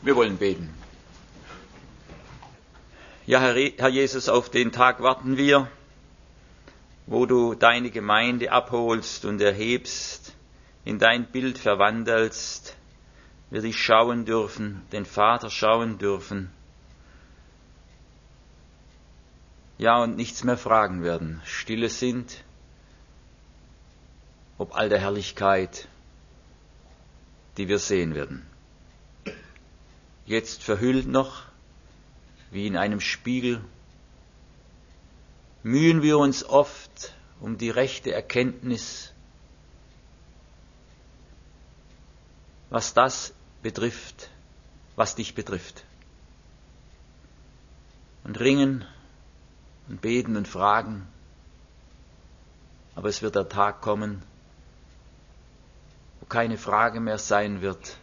Wir wollen beten. Ja, Herr Jesus, auf den Tag warten wir, wo du deine Gemeinde abholst und erhebst, in dein Bild verwandelst, wir dich schauen dürfen, den Vater schauen dürfen. Ja, und nichts mehr fragen werden, stille sind, ob all der Herrlichkeit, die wir sehen werden. Jetzt verhüllt noch, wie in einem Spiegel, mühen wir uns oft um die rechte Erkenntnis, was das betrifft, was dich betrifft. Und ringen und beten und fragen, aber es wird der Tag kommen, wo keine Frage mehr sein wird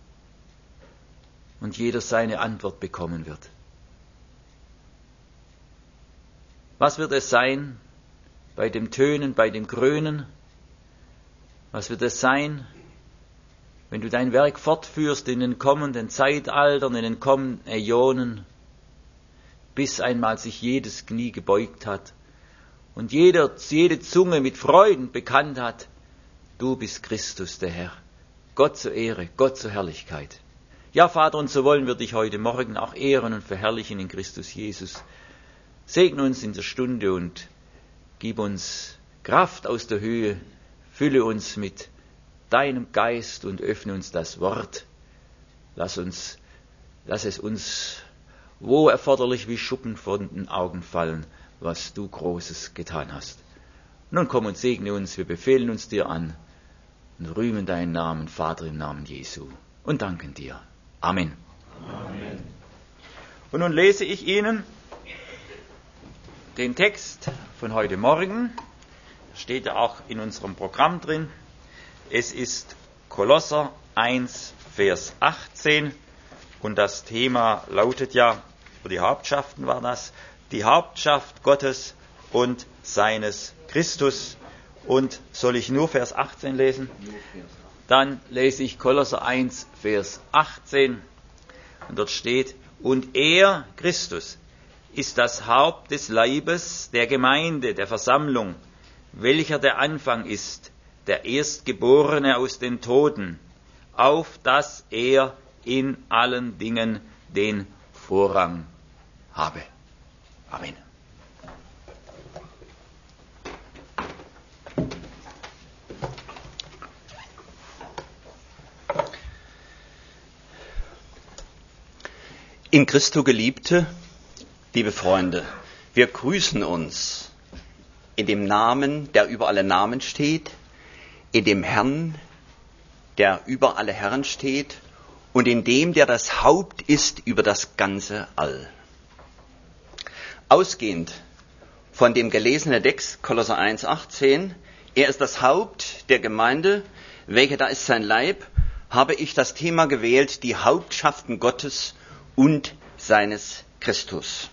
und jeder seine Antwort bekommen wird. Was wird es sein bei dem Tönen, bei dem Krönen? Was wird es sein, wenn du dein Werk fortführst in den kommenden Zeitaltern, in den kommenden Äonen, bis einmal sich jedes Knie gebeugt hat und jede Zunge mit Freuden bekannt hat, du bist Christus, der Herr. Gott zur Ehre, Gott zur Herrlichkeit. Ja, Vater, und so wollen wir dich heute Morgen auch ehren und verherrlichen in Christus Jesus. Segne uns in der Stunde und gib uns Kraft aus der Höhe, fülle uns mit deinem Geist und öffne uns das Wort. Lass es uns, wo erforderlich, wie Schuppen von den Augen fallen, was du Großes getan hast. Nun komm und segne uns, wir befehlen uns dir an und rühmen deinen Namen, Vater, im Namen Jesu, und danken dir. Amen. Amen. Und nun lese ich Ihnen den Text von heute Morgen, steht ja auch in unserem Programm drin. Es ist Kolosser 1, Vers 18 und das Thema lautet ja, für die Hauptschaften war das, die Hauptschaft Gottes und seines Christus. Und soll ich nur Vers 18 lesen? Dann lese ich Kolosser 1, Vers 18 und dort steht, und er, Christus, ist das Haupt des Leibes, der Gemeinde, der Versammlung, welcher der Anfang ist, der Erstgeborene aus den Toten, auf dass er in allen Dingen den Vorrang habe. Amen. In Christo Geliebte, liebe Freunde, wir grüßen uns in dem Namen, der über alle Namen steht, in dem Herrn, der über alle Herren steht und in dem, der das Haupt ist über das ganze All. Ausgehend von dem gelesenen Text, Kolosser 1, 18, er ist das Haupt der Gemeinde, welcher da ist sein Leib, habe ich das Thema gewählt, die Hauptschaften Gottes und seines Christus.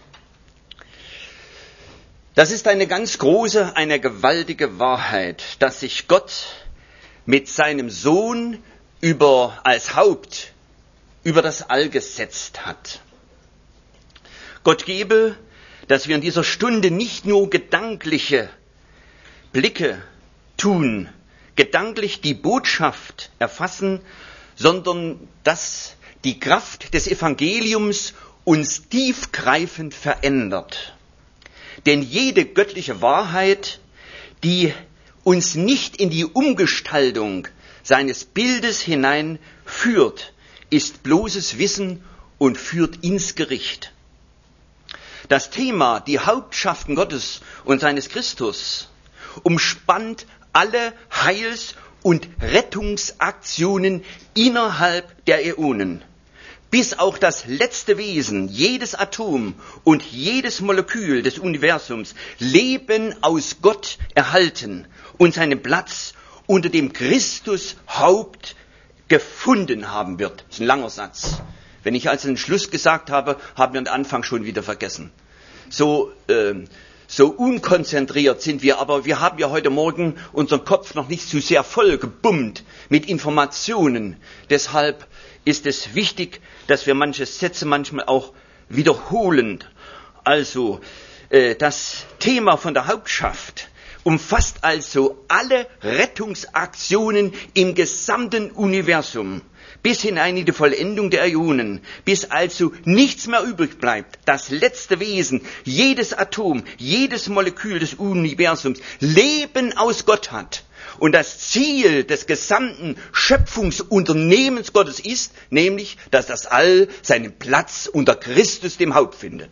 Das ist eine ganz große, eine gewaltige Wahrheit, dass sich Gott mit seinem Sohn als Haupt über das All gesetzt hat. Gott gebe, dass wir in dieser Stunde nicht nur gedankliche Blicke tun, gedanklich die Botschaft erfassen, sondern dass die Kraft des Evangeliums uns tiefgreifend verändert. Denn jede göttliche Wahrheit, die uns nicht in die Umgestaltung seines Bildes hineinführt, ist bloßes Wissen und führt ins Gericht. Das Thema, die Hauptschaften Gottes und seines Christus, umspannt alle Heils- und Rettungsaktionen innerhalb der Äonen, bis auch das letzte Wesen, jedes Atom und jedes Molekül des Universums Leben aus Gott erhalten und seinen Platz unter dem Christus-Haupt gefunden haben wird. Das ist ein langer Satz. Wenn ich also den Schluss gesagt habe, haben wir den Anfang schon wieder vergessen. So so unkonzentriert sind wir, aber wir haben ja heute Morgen unseren Kopf noch nicht zu sehr voll gebummt mit Informationen. Deshalb ist es wichtig, dass wir manche Sätze manchmal auch wiederholen. Also, das Thema von der Hauptschaft umfasst also alle Rettungsaktionen im gesamten Universum, bis hinein in die Vollendung der Äonen, bis also nichts mehr übrig bleibt. Das letzte Wesen, jedes Atom, jedes Molekül des Universums Leben aus Gott hat. Und das Ziel des gesamten Schöpfungsunternehmens Gottes ist, nämlich, dass das All seinen Platz unter Christus, dem Haupt, findet.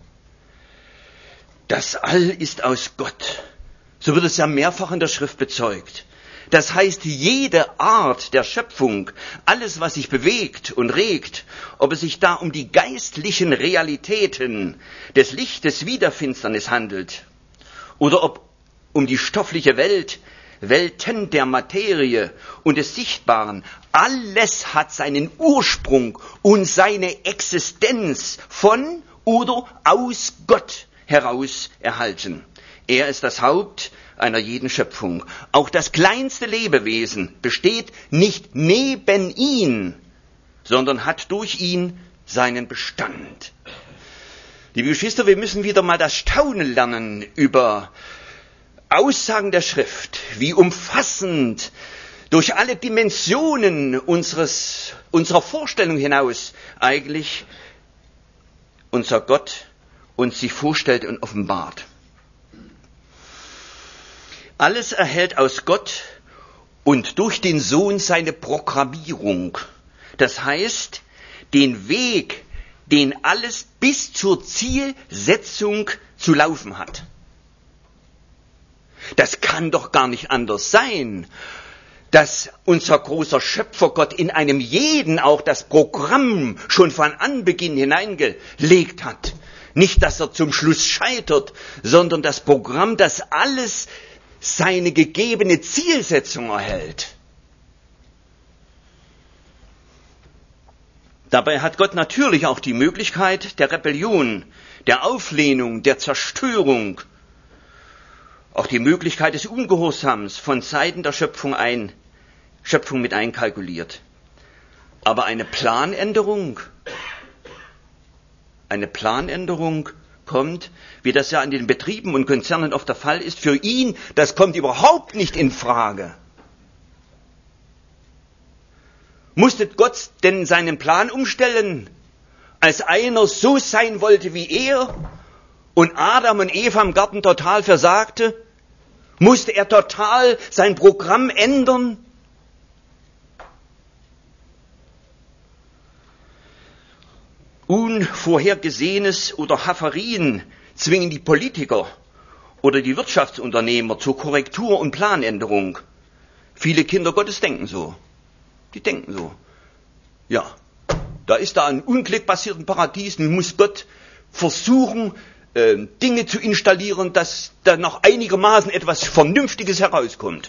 Das All ist aus Gott. So wird es ja mehrfach in der Schrift bezeugt. Das heißt, jede Art der Schöpfung, alles, was sich bewegt und regt, ob es sich da um die geistlichen Realitäten des Lichtes wie der Finsternis handelt, oder ob um die stoffliche Welt, Welten der Materie und des Sichtbaren, alles hat seinen Ursprung und seine Existenz von oder aus Gott heraus erhalten. Er ist das Haupt einer jeden Schöpfung. Auch das kleinste Lebewesen besteht nicht neben ihn, sondern hat durch ihn seinen Bestand. Liebe Geschwister, wir müssen wieder mal das Staunen lernen über Aussagen der Schrift, wie umfassend durch alle Dimensionen unserer Vorstellung hinaus eigentlich unser Gott uns sich vorstellt und offenbart. Alles erhält aus Gott und durch den Sohn seine Programmierung. Das heißt, den Weg, den alles bis zur Zielsetzung zu laufen hat. Das kann doch gar nicht anders sein, dass unser großer Schöpfergott in einem jeden auch das Programm schon von Anbeginn hineingelegt hat. Nicht, dass er zum Schluss scheitert, sondern das Programm, das alles seine gegebene Zielsetzung erhält. Dabei hat Gott natürlich auch die Möglichkeit der Rebellion, der Auflehnung, der Zerstörung, auch die Möglichkeit des Ungehorsams von Seiten der Schöpfung mit einkalkuliert. Aber eine Planänderung kommt, wie das ja in den Betrieben und Konzernen oft der Fall ist, für ihn, das kommt überhaupt nicht in Frage. Musste Gott denn seinen Plan umstellen, als einer so sein wollte wie er und Adam und Eva im Garten total versagte? Musste er total sein Programm ändern? Unvorhergesehenes oder Havarien zwingen die Politiker oder die Wirtschaftsunternehmer zur Korrektur und Planänderung. Viele Kinder Gottes denken so. Die denken so. Ja, da ist da ein Unglück passiert im Paradies, nun muss Gott versuchen, Dinge zu installieren, dass da noch einigermaßen etwas Vernünftiges herauskommt.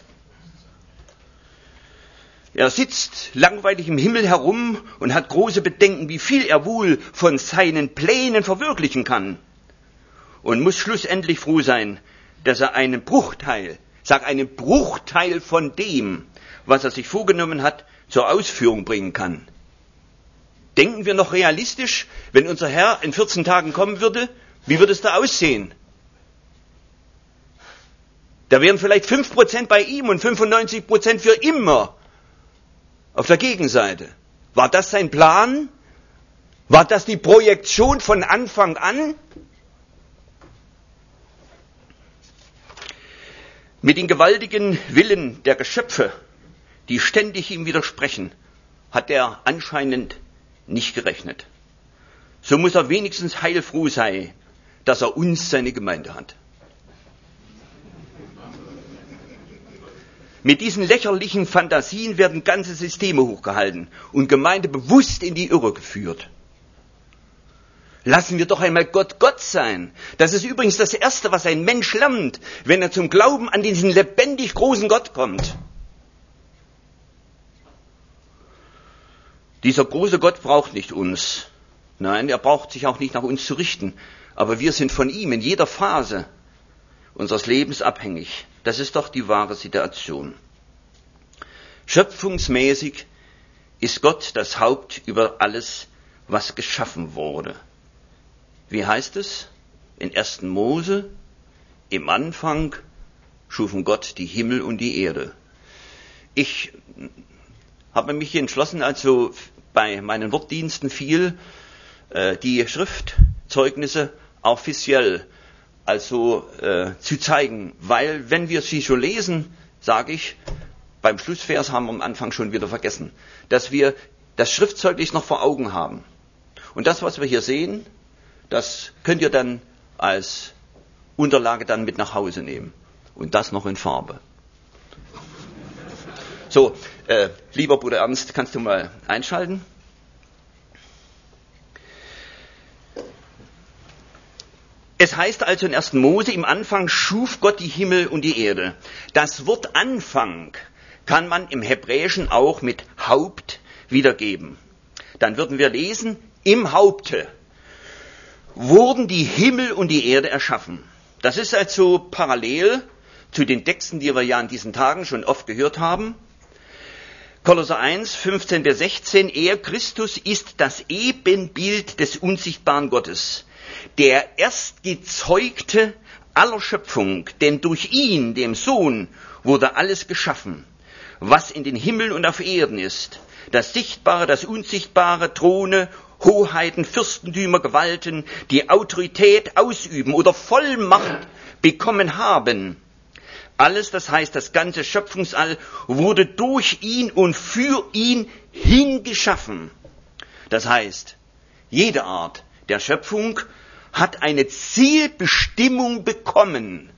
Er sitzt langweilig im Himmel herum und hat große Bedenken, wie viel er wohl von seinen Plänen verwirklichen kann. Und muss schlussendlich froh sein, dass er einen Bruchteil von dem, was er sich vorgenommen hat, zur Ausführung bringen kann. Denken wir noch realistisch, wenn unser Herr in 14 Tagen kommen würde, wie würde es da aussehen? Da wären vielleicht 5% bei ihm und 95% für immer auf der Gegenseite. War das sein Plan? War das die Projektion von Anfang an? Mit den gewaltigen Willen der Geschöpfe, die ständig ihm widersprechen, hat er anscheinend nicht gerechnet. So muss er wenigstens heilfroh sein, dass er uns, seine Gemeinde, hat. Mit diesen lächerlichen Fantasien werden ganze Systeme hochgehalten und Gemeinde bewusst in die Irre geführt. Lassen wir doch einmal Gott Gott sein. Das ist übrigens das Erste, was ein Mensch lernt, wenn er zum Glauben an diesen lebendig großen Gott kommt. Dieser große Gott braucht nicht uns. Nein, er braucht sich auch nicht nach uns zu richten. Aber wir sind von ihm in jeder Phase unseres Lebens abhängig. Das ist doch die wahre Situation. Schöpfungsmäßig ist Gott das Haupt über alles, was geschaffen wurde. Wie heißt es? In 1. Mose, im Anfang schufen Gott die Himmel und die Erde. Ich habe mich entschlossen, also bei meinen Wortdiensten viel die Schriftzeugnisse offiziell zu zeigen, weil wenn wir sie schon lesen, sage ich, beim Schlussvers haben wir am Anfang schon wieder vergessen, dass wir das Schriftzeugnis noch vor Augen haben. Und das, was wir hier sehen, das könnt ihr dann als Unterlage dann mit nach Hause nehmen. Und das noch in Farbe. So, lieber Bruder Ernst, kannst du mal einschalten? Es heißt also in 1. Mose, im Anfang schuf Gott die Himmel und die Erde. Das Wort Anfang kann man im Hebräischen auch mit Haupt wiedergeben. Dann würden wir lesen, im Haupte wurden die Himmel und die Erde erschaffen. Das ist also parallel zu den Texten, die wir ja in diesen Tagen schon oft gehört haben. Kolosser 1, 15 bis 16, er, Christus, ist das Ebenbild des unsichtbaren Gottes, der Erstgezeugte aller Schöpfung, denn durch ihn, dem Sohn, wurde alles geschaffen, was in den Himmeln und auf Erden ist, das Sichtbare, das Unsichtbare, Throne, Hoheiten, Fürstentümer, Gewalten, die Autorität ausüben oder Vollmacht bekommen haben. Alles, das heißt, das ganze Schöpfungsall wurde durch ihn und für ihn hingeschaffen. Das heißt, jede Art der Schöpfung hat eine Zielbestimmung bekommen.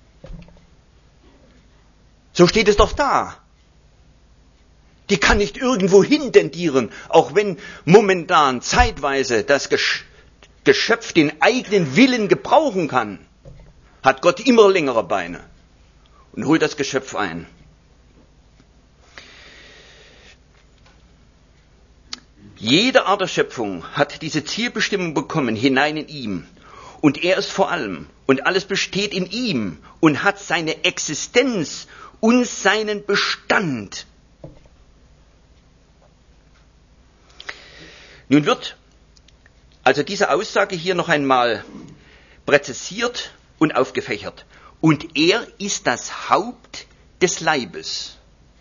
So steht es doch da. Die kann nicht irgendwo hin tendieren, auch wenn momentan zeitweise das Geschöpf den eigenen Willen gebrauchen kann, hat Gott immer längere Beine und holt das Geschöpf ein. Jede Art der Schöpfung hat diese Zielbestimmung bekommen, hinein in ihm. Und er ist vor allem. Und alles besteht in ihm und hat seine Existenz und seinen Bestand. Nun wird also diese Aussage hier noch einmal präzisiert und aufgefächert. Und er ist das Haupt des Leibes,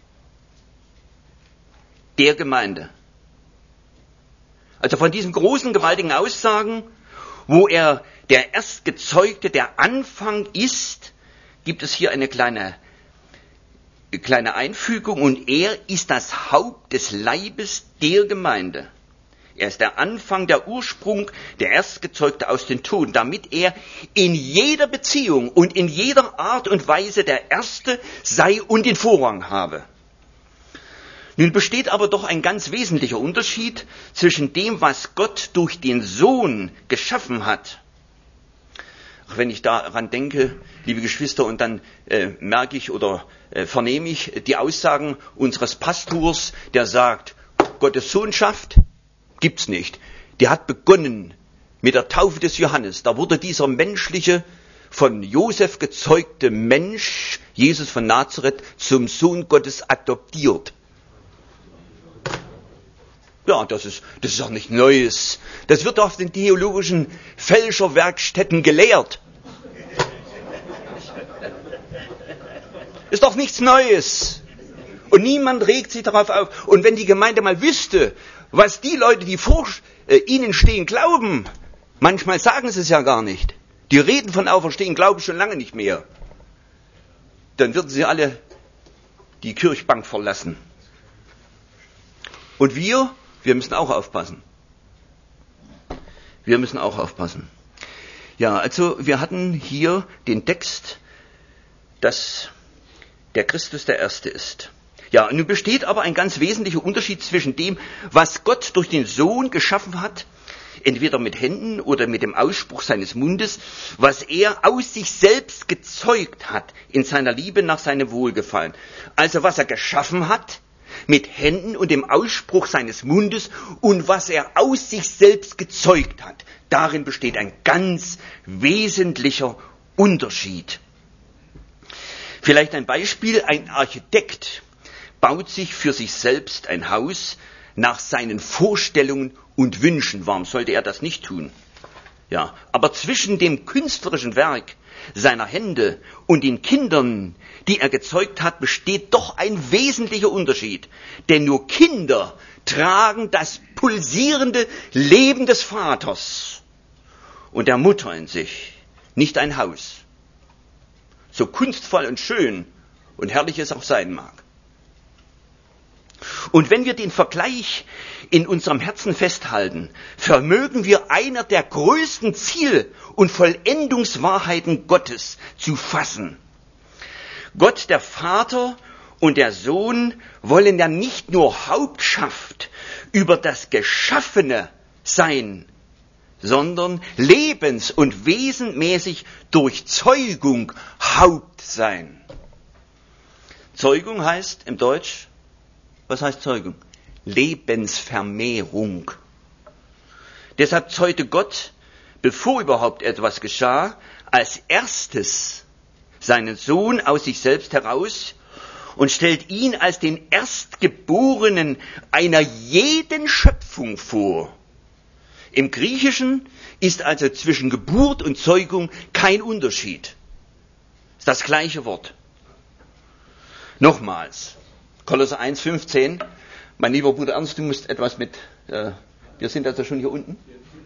der Gemeinde. Also von diesen großen, gewaltigen Aussagen, wo er der Erstgezeugte, der Anfang ist, gibt es hier eine kleine Einfügung. Und er ist das Haupt des Leibes der Gemeinde. Er ist der Anfang, der Ursprung, der Erstgezeugte aus den Toten, damit er in jeder Beziehung und in jeder Art und Weise der Erste sei und den Vorrang habe. Nun besteht aber doch ein ganz wesentlicher Unterschied zwischen dem, was Gott durch den Sohn geschaffen hat. Auch wenn ich daran denke, liebe Geschwister, und dann merke ich oder vernehme ich die Aussagen unseres Pastors, der sagt, Gottes Sohn schafft, gibt's nicht. Der hat begonnen mit der Taufe des Johannes. Da wurde dieser menschliche, von Josef gezeugte Mensch, Jesus von Nazareth, zum Sohn Gottes adoptiert. Ja, das ist auch nicht Neues. Das wird auf den theologischen Fälscherwerkstätten gelehrt. Ist doch nichts Neues. Und niemand regt sich darauf auf. Und wenn die Gemeinde mal wüsste, was die Leute, die vor ihnen stehen, glauben, manchmal sagen sie es ja gar nicht. Die reden von Auferstehen, glauben schon lange nicht mehr. Dann würden sie alle die Kirchbank verlassen. Und wir müssen auch aufpassen. Wir müssen auch aufpassen. Ja, also wir hatten hier den Text, dass der Christus der Erste ist. Ja, nun besteht aber ein ganz wesentlicher Unterschied zwischen dem, was Gott durch den Sohn geschaffen hat, entweder mit Händen oder mit dem Ausspruch seines Mundes, was er aus sich selbst gezeugt hat in seiner Liebe nach seinem Wohlgefallen. Also was er geschaffen hat mit Händen und dem Ausspruch seines Mundes und was er aus sich selbst gezeugt hat. Darin besteht ein ganz wesentlicher Unterschied. Vielleicht ein Beispiel, ein Architekt baut sich für sich selbst ein Haus nach seinen Vorstellungen und Wünschen. Warum sollte er das nicht tun? Ja, aber zwischen dem künstlerischen Werk seiner Hände und den Kindern, die er gezeugt hat, besteht doch ein wesentlicher Unterschied. Denn nur Kinder tragen das pulsierende Leben des Vaters und der Mutter in sich, nicht ein Haus. So kunstvoll und schön und herrlich es auch sein mag. Und wenn wir den Vergleich in unserem Herzen festhalten, vermögen wir einer der größten Ziel- und Vollendungswahrheiten Gottes zu fassen. Gott, der Vater und der Sohn, wollen ja nicht nur Hauptschaft über das Geschaffene sein, sondern lebens- und wesenmäßig durch Zeugung Haupt sein. Zeugung heißt im Deutsch, was heißt Zeugung? Lebensvermehrung. Deshalb zeugte Gott, bevor überhaupt etwas geschah, als erstes seinen Sohn aus sich selbst heraus und stellt ihn als den Erstgeborenen einer jeden Schöpfung vor. Im Griechischen ist also zwischen Geburt und Zeugung kein Unterschied. Ist das gleiche Wort. Nochmals, Kolosser 1,15. Mein lieber Bruder Ernst, du musst etwas mit, wir sind also schon hier unten.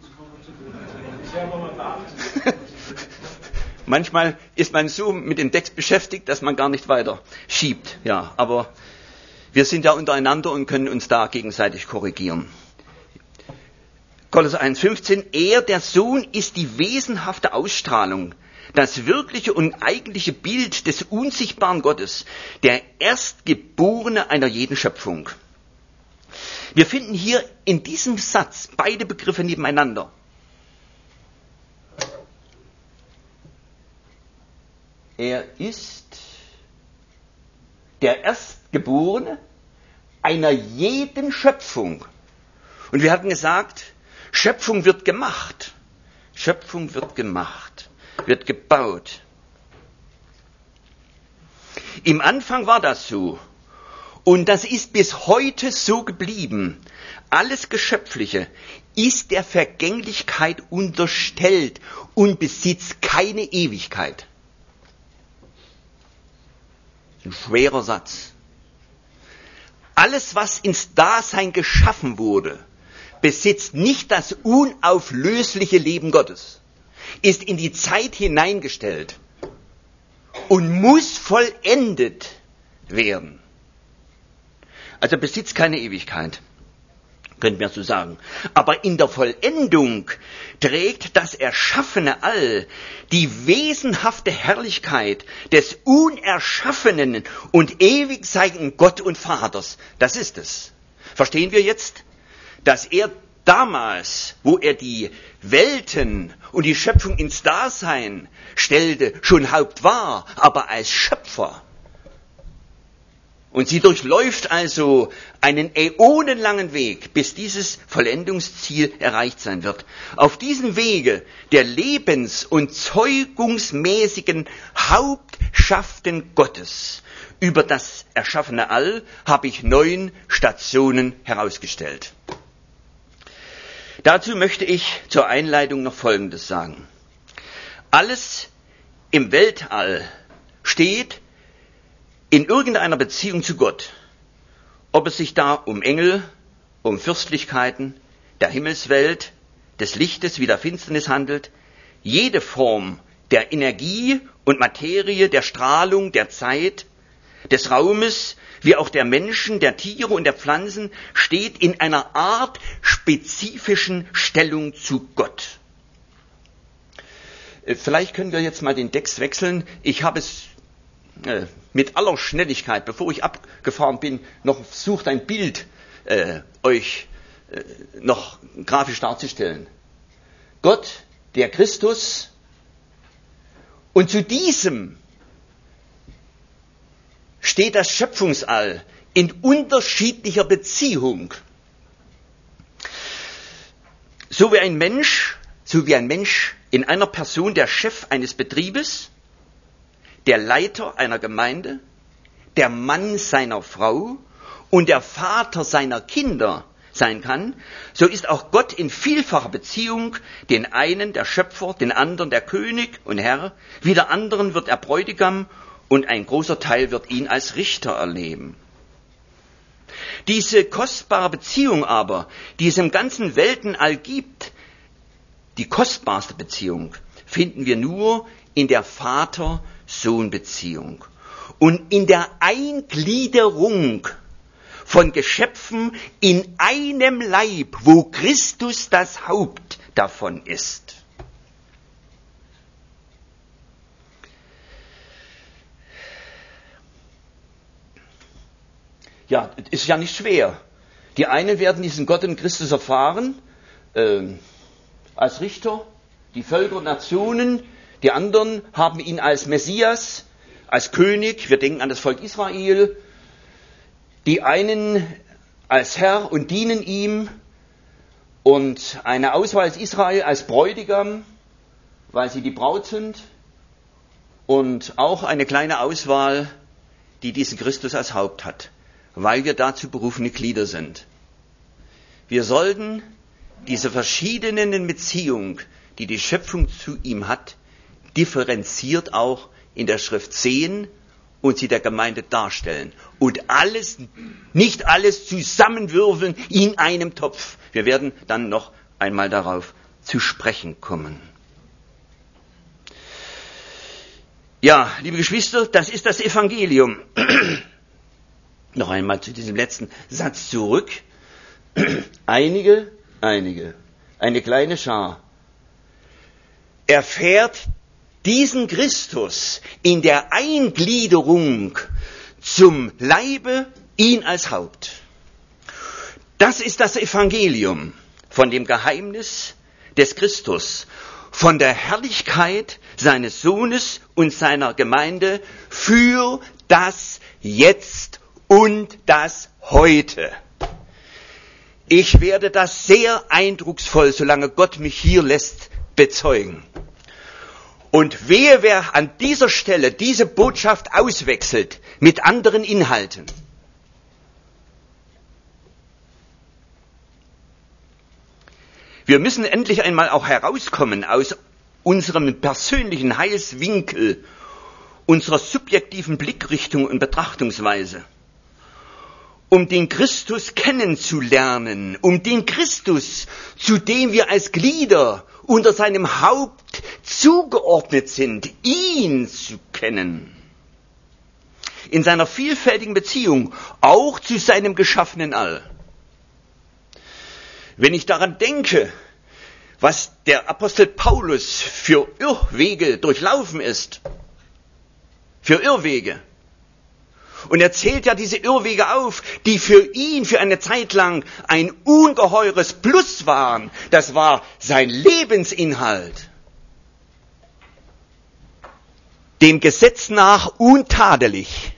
Manchmal ist man so mit dem Text beschäftigt, dass man gar nicht weiter schiebt. Ja, aber wir sind ja untereinander und können uns da gegenseitig korrigieren. Kolosser 1,15. Er, der Sohn, ist die wesenhafte Ausstrahlung, das wirkliche und eigentliche Bild des unsichtbaren Gottes, der Erstgeborene einer jeden Schöpfung. Wir finden hier in diesem Satz beide Begriffe nebeneinander. Er ist der Erstgeborene einer jeden Schöpfung. Und wir hatten gesagt, Schöpfung wird gemacht. Schöpfung wird gemacht, wird gebaut. Im Anfang war das so. Und das ist bis heute so geblieben. Alles Geschöpfliche ist der Vergänglichkeit unterstellt und besitzt keine Ewigkeit. Ein schwerer Satz. Alles, was ins Dasein geschaffen wurde, besitzt nicht das unauflösliche Leben Gottes, ist in die Zeit hineingestellt und muss vollendet werden. Also besitzt keine Ewigkeit, könnten wir so sagen. Aber in der Vollendung trägt das erschaffene All die wesenhafte Herrlichkeit des unerschaffenen und ewig seienden Gott und Vaters. Das ist es. Verstehen wir jetzt, dass er damals, wo er die Welten und die Schöpfung ins Dasein stellte, schon Haupt war, aber als Schöpfer. Und sie durchläuft also einen äonenlangen Weg, bis dieses Vollendungsziel erreicht sein wird. Auf diesem Wege der lebens- und zeugungsmäßigen Hauptschaften Gottes über das erschaffene All habe ich 9 Stationen herausgestellt. Dazu möchte ich zur Einleitung noch Folgendes sagen. Alles im Weltall steht in irgendeiner Beziehung zu Gott, ob es sich da um Engel, um Fürstlichkeiten, der Himmelswelt, des Lichtes wie der Finsternis handelt, jede Form der Energie und Materie, der Strahlung, der Zeit, des Raumes, wie auch der Menschen, der Tiere und der Pflanzen, steht in einer Art spezifischen Stellung zu Gott. Vielleicht können wir jetzt mal den Text wechseln. Ich habe es mit aller Schnelligkeit, bevor ich abgefahren bin, noch versucht, ein Bild euch noch grafisch darzustellen. Gott, der Christus, und zu diesem steht das Schöpfungsall in unterschiedlicher Beziehung. So wie ein Mensch in einer Person der Chef eines Betriebes, der Leiter einer Gemeinde, der Mann seiner Frau und der Vater seiner Kinder sein kann, so ist auch Gott in vielfacher Beziehung den einen der Schöpfer, den anderen der König und Herr, wieder anderen wird er Bräutigam und ein großer Teil wird ihn als Richter erleben. Diese kostbare Beziehung aber, die es im ganzen Weltenall gibt, die kostbarste Beziehung, finden wir nur in der Vater-Sohn-Beziehung und in der Eingliederung von Geschöpfen in einem Leib, wo Christus das Haupt davon ist. Ja, ist ja nicht schwer. Die einen werden diesen Gott in Christus erfahren, als Richter, die Völker und Nationen, die anderen haben ihn als Messias, als König, wir denken an das Volk Israel, die einen als Herr und dienen ihm und eine Auswahl ist Israel als Bräutigam, weil sie die Braut sind und auch eine kleine Auswahl, die diesen Christus als Haupt hat, weil wir dazu berufene Glieder sind. Wir sollten diese verschiedenen Beziehungen, die die Schöpfung zu ihm hat, differenziert auch in der Schrift sehen und sie der Gemeinde darstellen. Und nicht alles zusammenwürfeln in einem Topf. Wir werden dann noch einmal darauf zu sprechen kommen. Ja, liebe Geschwister, das ist das Evangelium. Noch einmal zu diesem letzten Satz zurück. Eine kleine Schar erfährt diesen Christus in der Eingliederung zum Leibe, ihn als Haupt. Das ist das Evangelium von dem Geheimnis des Christus, von der Herrlichkeit seines Sohnes und seiner Gemeinde für das Jetzt und das Heute. Ich werde das sehr eindrucksvoll, solange Gott mich hier lässt, bezeugen. Und wehe, wer an dieser Stelle diese Botschaft auswechselt mit anderen Inhalten. Wir müssen endlich einmal auch herauskommen aus unserem persönlichen Heilswinkel, unserer subjektiven Blickrichtung und Betrachtungsweise. Um den Christus kennenzulernen, um den Christus, zu dem wir als Glieder unter seinem Haupt zugeordnet sind, ihn zu kennen. In seiner vielfältigen Beziehung, auch zu seinem geschaffenen All. Wenn ich daran denke, was der Apostel Paulus für Irrwege durchlaufen ist, für Irrwege, und er zählt ja diese Irrwege auf, die für ihn für eine Zeit lang ein ungeheures Plus waren. Das war sein Lebensinhalt. Dem Gesetz nach untadelig.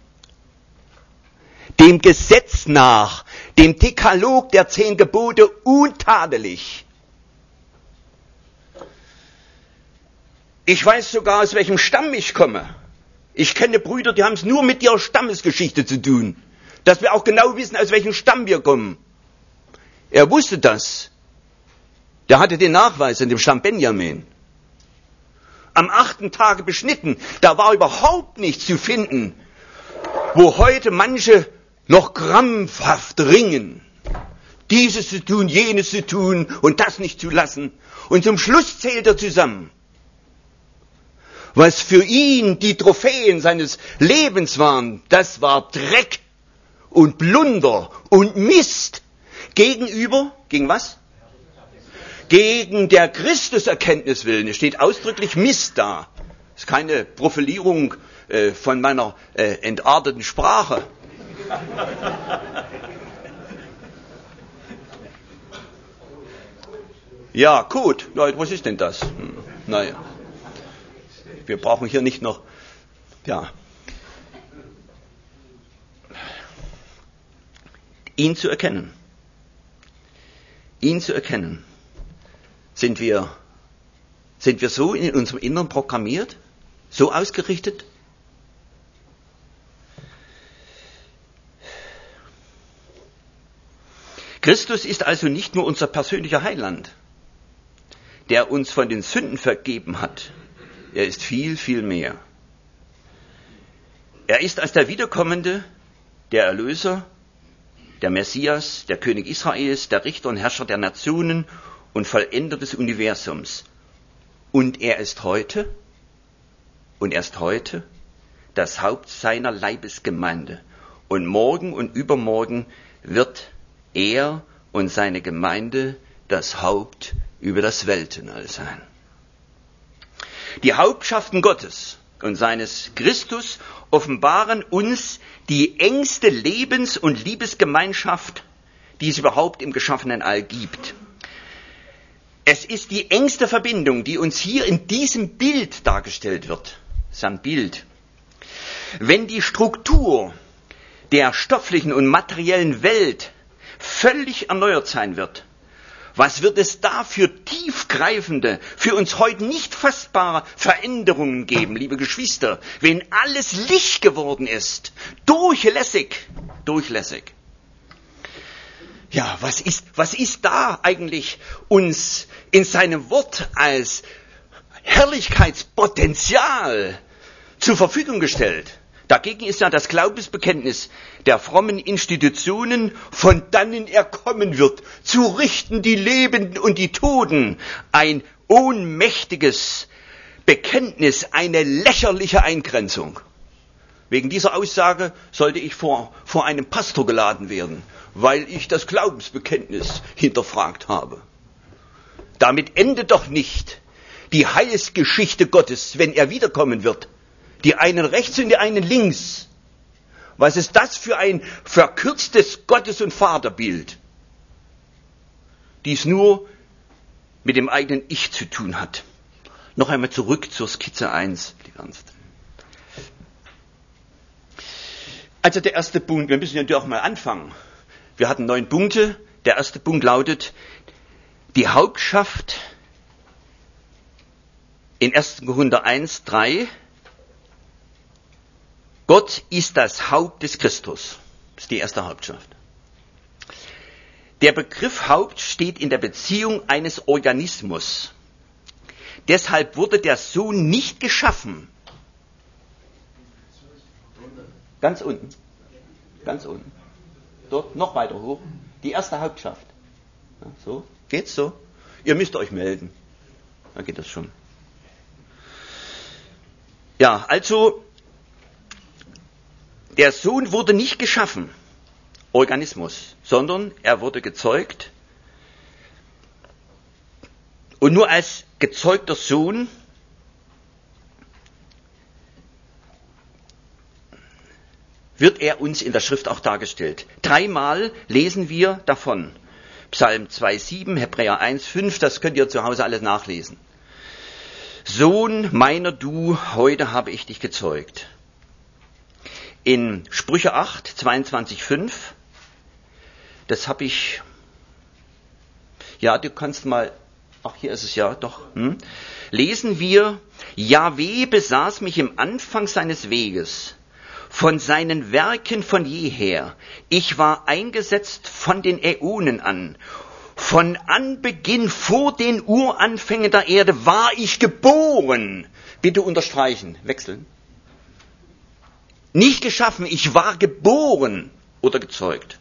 Dem Gesetz nach, dem Dekalog der 10 Gebote untadelig. Ich weiß sogar, aus welchem Stamm ich komme. Ich kenne Brüder, die haben es nur mit ihrer Stammesgeschichte zu tun. Dass wir auch genau wissen, aus welchem Stamm wir kommen. Er wusste das. Der hatte den Nachweis in dem Stamm Benjamin. Am 8. Tage beschnitten, da war überhaupt nichts zu finden, wo heute manche noch krampfhaft ringen. Dieses zu tun, jenes zu tun und das nicht zu lassen. Und zum Schluss zählt er zusammen. Was für ihn die Trophäen seines Lebens waren, das war Dreck und Plunder und Mist. Gegen was? Gegen der Christuserkenntnis willen. Es steht ausdrücklich Mist da. Das ist keine Profilierung von meiner entarteten Sprache. Ja, gut. Leute, was ist denn das? Naja. Wir brauchen hier nicht noch, ihn zu erkennen. Ihn zu erkennen. Sind wir so in unserem Inneren programmiert, so ausgerichtet, Christus ist also nicht nur unser persönlicher Heiland, der uns von den Sünden vergeben hat. Er ist viel, viel mehr. Er ist als der Wiederkommende, der Erlöser, der Messias, der König Israels, der Richter und Herrscher der Nationen und Vollender des Universums. Und er ist heute das Haupt seiner Leibesgemeinde. Und morgen und übermorgen wird er und seine Gemeinde das Haupt über das Weltenall sein. Die Hauptschaften Gottes und seines Christus offenbaren uns die engste Lebens- und Liebesgemeinschaft, die es überhaupt im geschaffenen All gibt. Es ist die engste Verbindung, die uns hier in diesem Bild dargestellt wird. Das ist ein Bild. Wenn die Struktur der stofflichen und materiellen Welt völlig erneuert sein wird, was wird es da für tiefgreifende, für uns heute nicht fassbare Veränderungen geben, liebe Geschwister, wenn alles Licht geworden ist, durchlässig. Ja, was ist da eigentlich uns in seinem Wort als Herrlichkeitspotenzial zur Verfügung gestellt? Dagegen ist ja das Glaubensbekenntnis der frommen Institutionen, von dannen er kommen wird, zu richten die Lebenden und die Toten, ein ohnmächtiges Bekenntnis, eine lächerliche Eingrenzung. Wegen dieser Aussage sollte ich vor einem Pastor geladen werden, weil ich das Glaubensbekenntnis hinterfragt habe. Damit endet doch nicht die Heilsgeschichte Gottes, wenn er wiederkommen wird. Die einen rechts und die einen links. Was ist das für ein verkürztes Gottes- und Vaterbild, dies nur mit dem eigenen Ich zu tun hat? Noch einmal zurück zur Skizze 1, lieber Ernst. Also der erste Punkt, wir müssen natürlich auch mal anfangen. Wir hatten 9 Punkte. Der erste Punkt lautet, die Hauptschaft in 1. Korinther 1, 3. Gott ist das Haupt des Christus. Das ist die erste Hauptschaft. Der Begriff Haupt steht in der Beziehung eines Organismus. Deshalb wurde der Sohn nicht geschaffen. Ganz unten. Dort noch weiter hoch. Die erste Hauptschaft. Ja, so. Geht's so? Ihr müsst euch melden. Da geht das schon. Ja, also, der Sohn wurde nicht geschaffen, Organismus, sondern er wurde gezeugt. Und nur als gezeugter Sohn wird er uns in der Schrift auch dargestellt. 3-mal lesen wir davon. Psalm 2,7, Hebräer 1,5, das könnt ihr zu Hause alles nachlesen. Sohn meiner du, heute habe ich dich gezeugt. In Sprüche 8, 22,5, das habe ich, ja, du kannst mal, ach, hier ist es ja, doch, lesen wir, Jahwe besaß mich im Anfang seines Weges, von seinen Werken von jeher. Ich war eingesetzt von den Äonen an. Von Anbeginn vor den Uranfängen der Erde war ich geboren. Bitte unterstreichen, wechseln. Nicht geschaffen, ich war geboren oder gezeugt.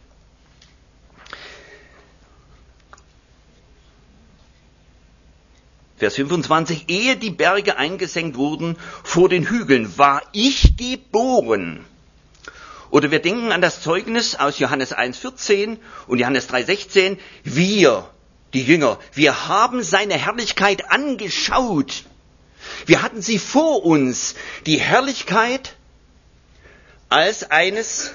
Vers 25, ehe die Berge eingesenkt wurden vor den Hügeln, war ich geboren. Oder wir denken an das Zeugnis aus Johannes 1,14 und Johannes 3,16. Wir, die Jünger, wir haben seine Herrlichkeit angeschaut. Wir hatten sie vor uns, die Herrlichkeit als eines,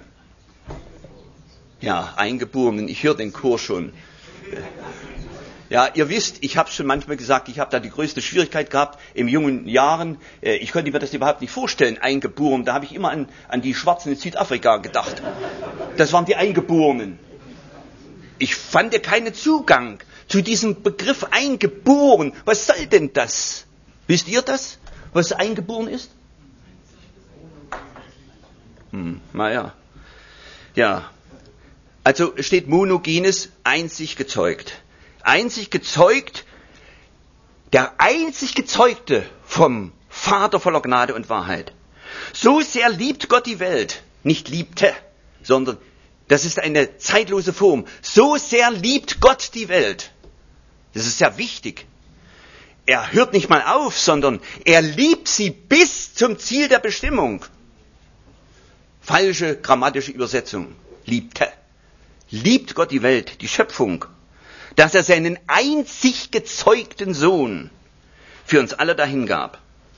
ja, Eingeborenen. Ich höre den Chor schon. Ja, ihr wisst, ich habe schon manchmal gesagt, ich habe da die größte Schwierigkeit gehabt in jungen Jahren. Ich konnte mir das überhaupt nicht vorstellen, eingeboren. Da habe ich immer an die Schwarzen in Südafrika gedacht. Das waren die Eingeborenen. Ich fand ja keinen Zugang zu diesem Begriff eingeboren. Was soll denn das? Wisst ihr das, was eingeboren ist? Naja. Ja. Also steht monogenes, einzig gezeugt. Einzig gezeugt, der einzig Gezeugte vom Vater voller Gnade und Wahrheit. So sehr liebt Gott die Welt, nicht liebte, sondern das ist eine zeitlose Form. So sehr liebt Gott die Welt. Das ist sehr wichtig. Er hört nicht mal auf, sondern er liebt sie bis zum Ziel der Bestimmung. Falsche grammatische Übersetzung. Liebte. Liebt Gott die Welt, die Schöpfung, dass er seinen einzig gezeugten Sohn für uns alle dahingab.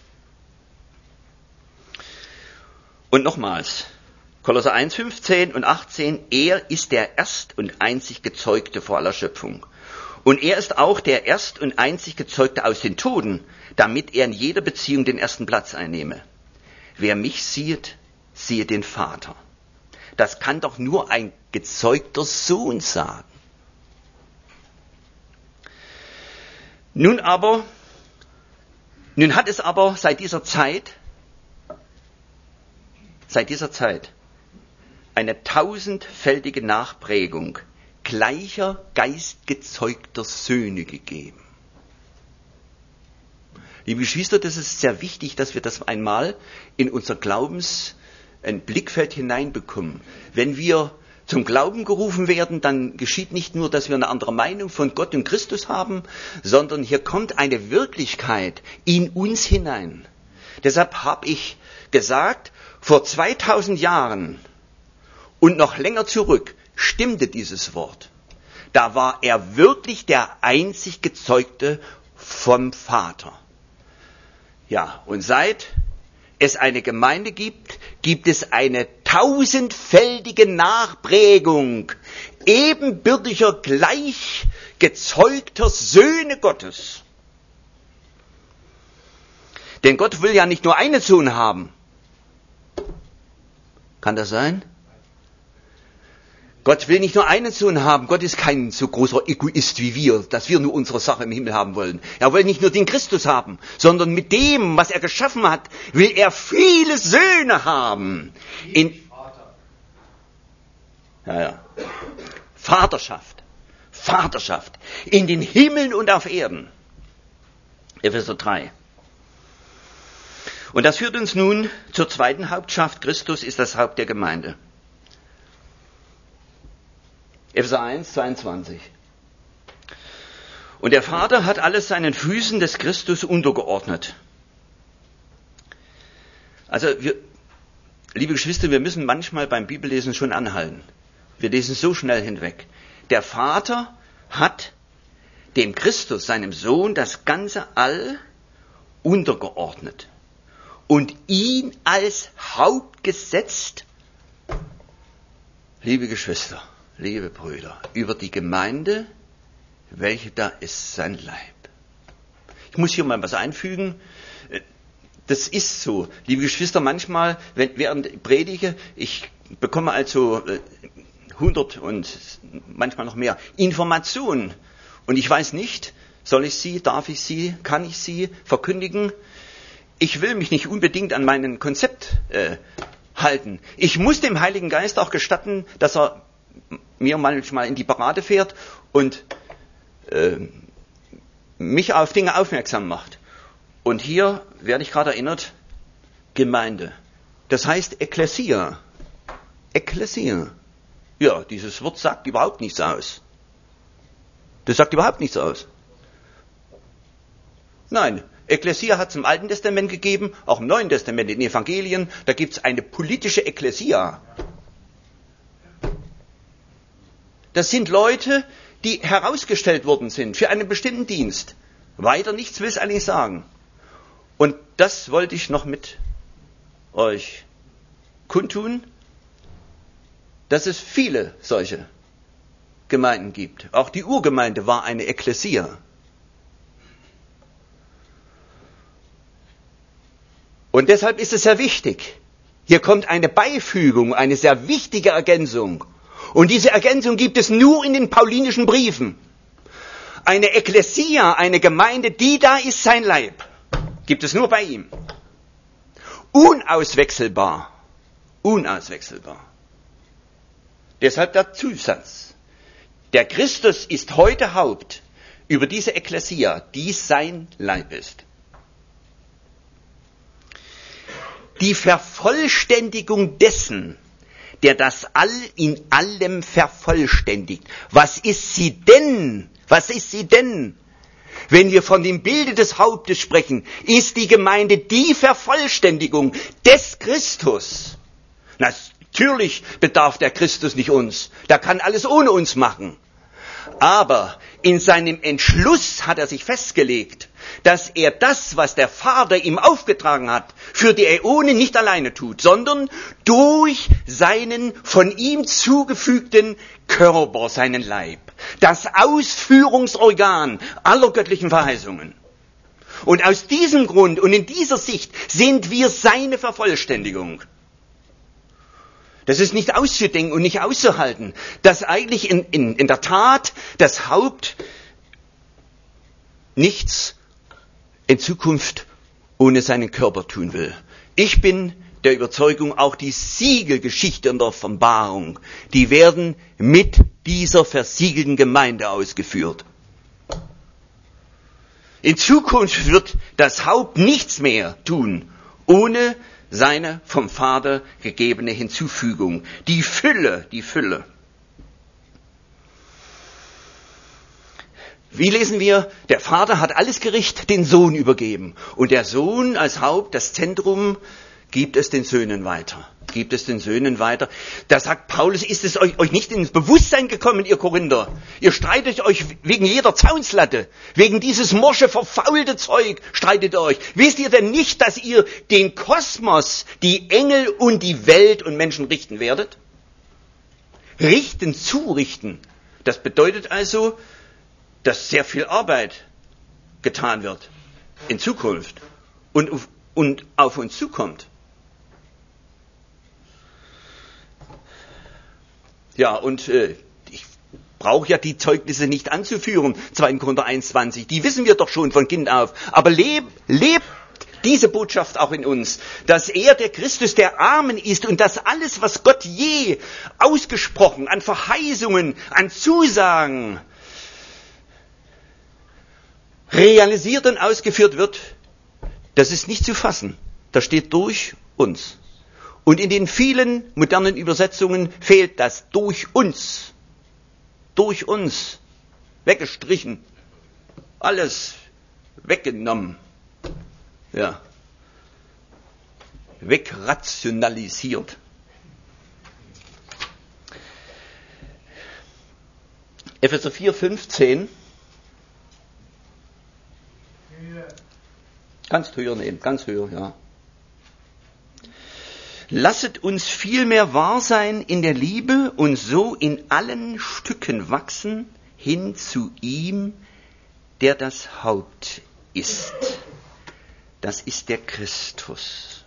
Und nochmals, Kolosser 1, 15 und 18, er ist der erst und einzig Gezeugte vor aller Schöpfung. Und er ist auch der erst und einzig Gezeugte aus den Toten, damit er in jeder Beziehung den ersten Platz einnehme. Wer mich sieht, siehe den Vater. Das kann doch nur ein gezeugter Sohn sagen. Nun hat es aber seit dieser Zeit eine tausendfältige Nachprägung gleicher geistgezeugter Söhne gegeben. Liebe Geschwister, das ist sehr wichtig, dass wir das einmal in unser ein Blickfeld hineinbekommen. Wenn wir zum Glauben gerufen werden, dann geschieht nicht nur, dass wir eine andere Meinung von Gott und Christus haben, sondern hier kommt eine Wirklichkeit in uns hinein. Deshalb habe ich gesagt, vor 2000 Jahren und noch länger zurück stimmte dieses Wort. Da war er wirklich der einzig Gezeugte vom Vater. Ja, und seit es eine Gemeinde gibt, gibt es eine tausendfältige Nachprägung ebenbürtiger, gleich gezeugter Söhne Gottes. Denn Gott will ja nicht nur einen Sohn haben. Kann das sein? Gott will nicht nur einen Sohn haben. Gott ist kein so großer Egoist wie wir, dass wir nur unsere Sache im Himmel haben wollen. Er will nicht nur den Christus haben, sondern mit dem, was er geschaffen hat, will er viele Söhne haben. Vaterschaft. In den Himmeln und auf Erden. Epheser 3. Und das führt uns nun zur zweiten Hauptschaft. Christus ist das Haupt der Gemeinde. Epheser 1, 22. Und der Vater hat alles seinen Füßen des Christus untergeordnet. Also, liebe Geschwister, wir müssen manchmal beim Bibellesen schon anhalten. Wir lesen so schnell hinweg. Der Vater hat dem Christus, seinem Sohn, das ganze All untergeordnet und ihn als Haupt gesetzt. Liebe Geschwister, liebe Brüder, über die Gemeinde, welche da ist sein Leib. Ich muss hier mal was einfügen. Das ist so, liebe Geschwister, manchmal, während ich predige, ich bekomme also 100 und manchmal noch mehr Informationen. Und ich weiß nicht, soll ich sie, darf ich sie, kann ich sie verkündigen? Ich will mich nicht unbedingt an mein Konzept halten. Ich muss dem Heiligen Geist auch gestatten, dass er mir manchmal in die Parade fährt und mich auf Dinge aufmerksam macht. Und hier werde ich gerade erinnert, Gemeinde. Das heißt Ekklesia. Ekklesia. Ja, dieses Wort sagt überhaupt nichts aus. Das sagt überhaupt nichts aus. Nein, Ekklesia hat es im Alten Testament gegeben, auch im Neuen Testament, in den Evangelien, da gibt es eine politische Ekklesia. Das sind Leute, die herausgestellt worden sind für einen bestimmten Dienst. Weiter nichts will es eigentlich sagen. Und das wollte ich noch mit euch kundtun, dass es viele solche Gemeinden gibt. Auch die Urgemeinde war eine Ekklesia. Und deshalb ist es sehr wichtig. Hier kommt eine Beifügung, eine sehr wichtige Ergänzung. Und diese Ergänzung gibt es nur in den paulinischen Briefen. Eine Ekklesia, eine Gemeinde, die da ist sein Leib. Gibt es nur bei ihm. Unauswechselbar. Unauswechselbar. Deshalb der Zusatz. Der Christus ist heute Haupt über diese Ekklesia, die sein Leib ist. Die Vervollständigung dessen, der das All in allem vervollständigt. Was ist sie denn? Was ist sie denn? Wenn wir von dem Bilde des Hauptes sprechen, ist die Gemeinde die Vervollständigung des Christus. Natürlich bedarf der Christus nicht uns. Der kann alles ohne uns machen. Aber in seinem Entschluss hat er sich festgelegt, dass er das, was der Vater ihm aufgetragen hat, für die Äonen nicht alleine tut, sondern durch seinen von ihm zugefügten Körper, seinen Leib, das Ausführungsorgan aller göttlichen Verheißungen. Und aus diesem Grund und in dieser Sicht sind wir seine Vervollständigung. Das ist nicht auszudenken und nicht auszuhalten, dass eigentlich in der Tat das Haupt nichts in Zukunft ohne seinen Körper tun will. Ich bin der Überzeugung, auch die Siegelgeschichte und der Offenbarung, die werden mit dieser versiegelten Gemeinde ausgeführt. In Zukunft wird das Haupt nichts mehr tun, ohne seine vom Vater gegebene Hinzufügung. Die Fülle. Wie lesen wir? Der Vater hat alles Gericht den Sohn übergeben. Und der Sohn als Haupt, das Zentrum, gibt es den Söhnen weiter. Da sagt Paulus, ist es euch nicht ins Bewusstsein gekommen, ihr Korinther? Ihr streitet euch wegen jeder Zaunslatte, wegen dieses morsche, verfaulte Zeug streitet ihr euch. Wisst ihr denn nicht, dass ihr den Kosmos, die Engel und die Welt und Menschen richten werdet? Zurichten. Das bedeutet also, dass sehr viel Arbeit getan wird in Zukunft und auf uns zukommt. Ja, und ich brauche ja die Zeugnisse nicht anzuführen, 2. Korinther 1,20, die wissen wir doch schon von Kind auf. Aber lebt diese Botschaft auch in uns, dass er, der Christus, der Amen ist und dass alles, was Gott je ausgesprochen an Verheißungen, an Zusagen realisiert und ausgeführt wird, das ist nicht zu fassen. Das steht durch uns. Und in den vielen modernen Übersetzungen fehlt das durch uns, weggestrichen, alles weggenommen, ja, wegrationalisiert. Epheser 4,15. Ganz höher, ja. Lasset uns vielmehr wahr sein in der Liebe und so in allen Stücken wachsen hin zu ihm, der das Haupt ist. Das ist der Christus.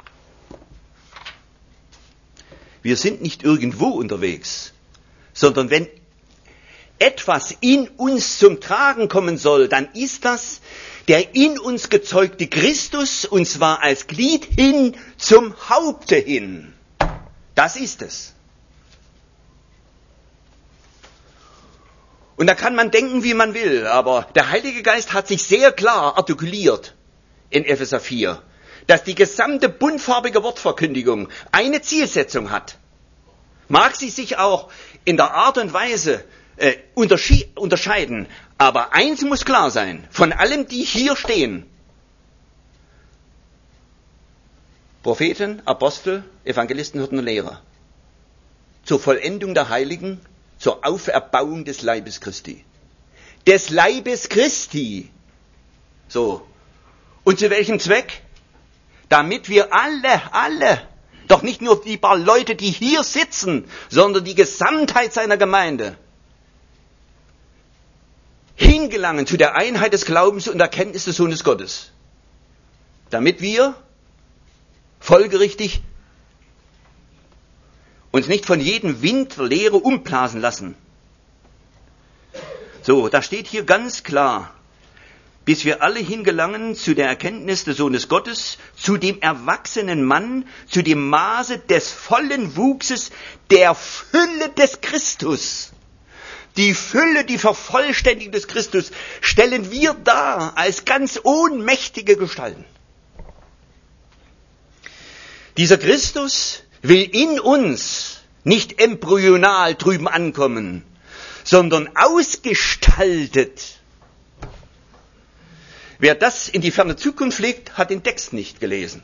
Wir sind nicht irgendwo unterwegs, sondern wenn etwas in uns zum Tragen kommen soll, dann ist das der in uns gezeugte Christus, und zwar als Glied hin zum Haupte hin. Das ist es. Und da kann man denken, wie man will, aber der Heilige Geist hat sich sehr klar artikuliert in Epheser 4, dass die gesamte buntfarbige Wortverkündigung eine Zielsetzung hat. Mag sie sich auch in der Art und Weise unterscheiden, aber eins muss klar sein, von allen, die hier stehen: Propheten, Apostel, Evangelisten, Hirten und Lehrer, zur Vollendung der Heiligen, zur Auferbauung des Leibes Christi. Des Leibes Christi. So. Und zu welchem Zweck? Damit wir alle, doch nicht nur die paar Leute, die hier sitzen, sondern die Gesamtheit seiner Gemeinde, hingelangen zu der Einheit des Glaubens und Erkenntnis des Sohnes Gottes. Damit wir folgerichtig uns nicht von jedem Wind der Lehre umblasen lassen. So, da steht hier ganz klar, bis wir alle hingelangen zu der Erkenntnis des Sohnes Gottes, zu dem erwachsenen Mann, zu dem Maße des vollen Wuchses der Fülle des Christus. Die Fülle, die Vervollständigung des Christus stellen wir dar als ganz ohnmächtige Gestalten. Dieser Christus will in uns nicht embryonal drüben ankommen, sondern ausgestaltet. Wer das in die ferne Zukunft legt, hat den Text nicht gelesen.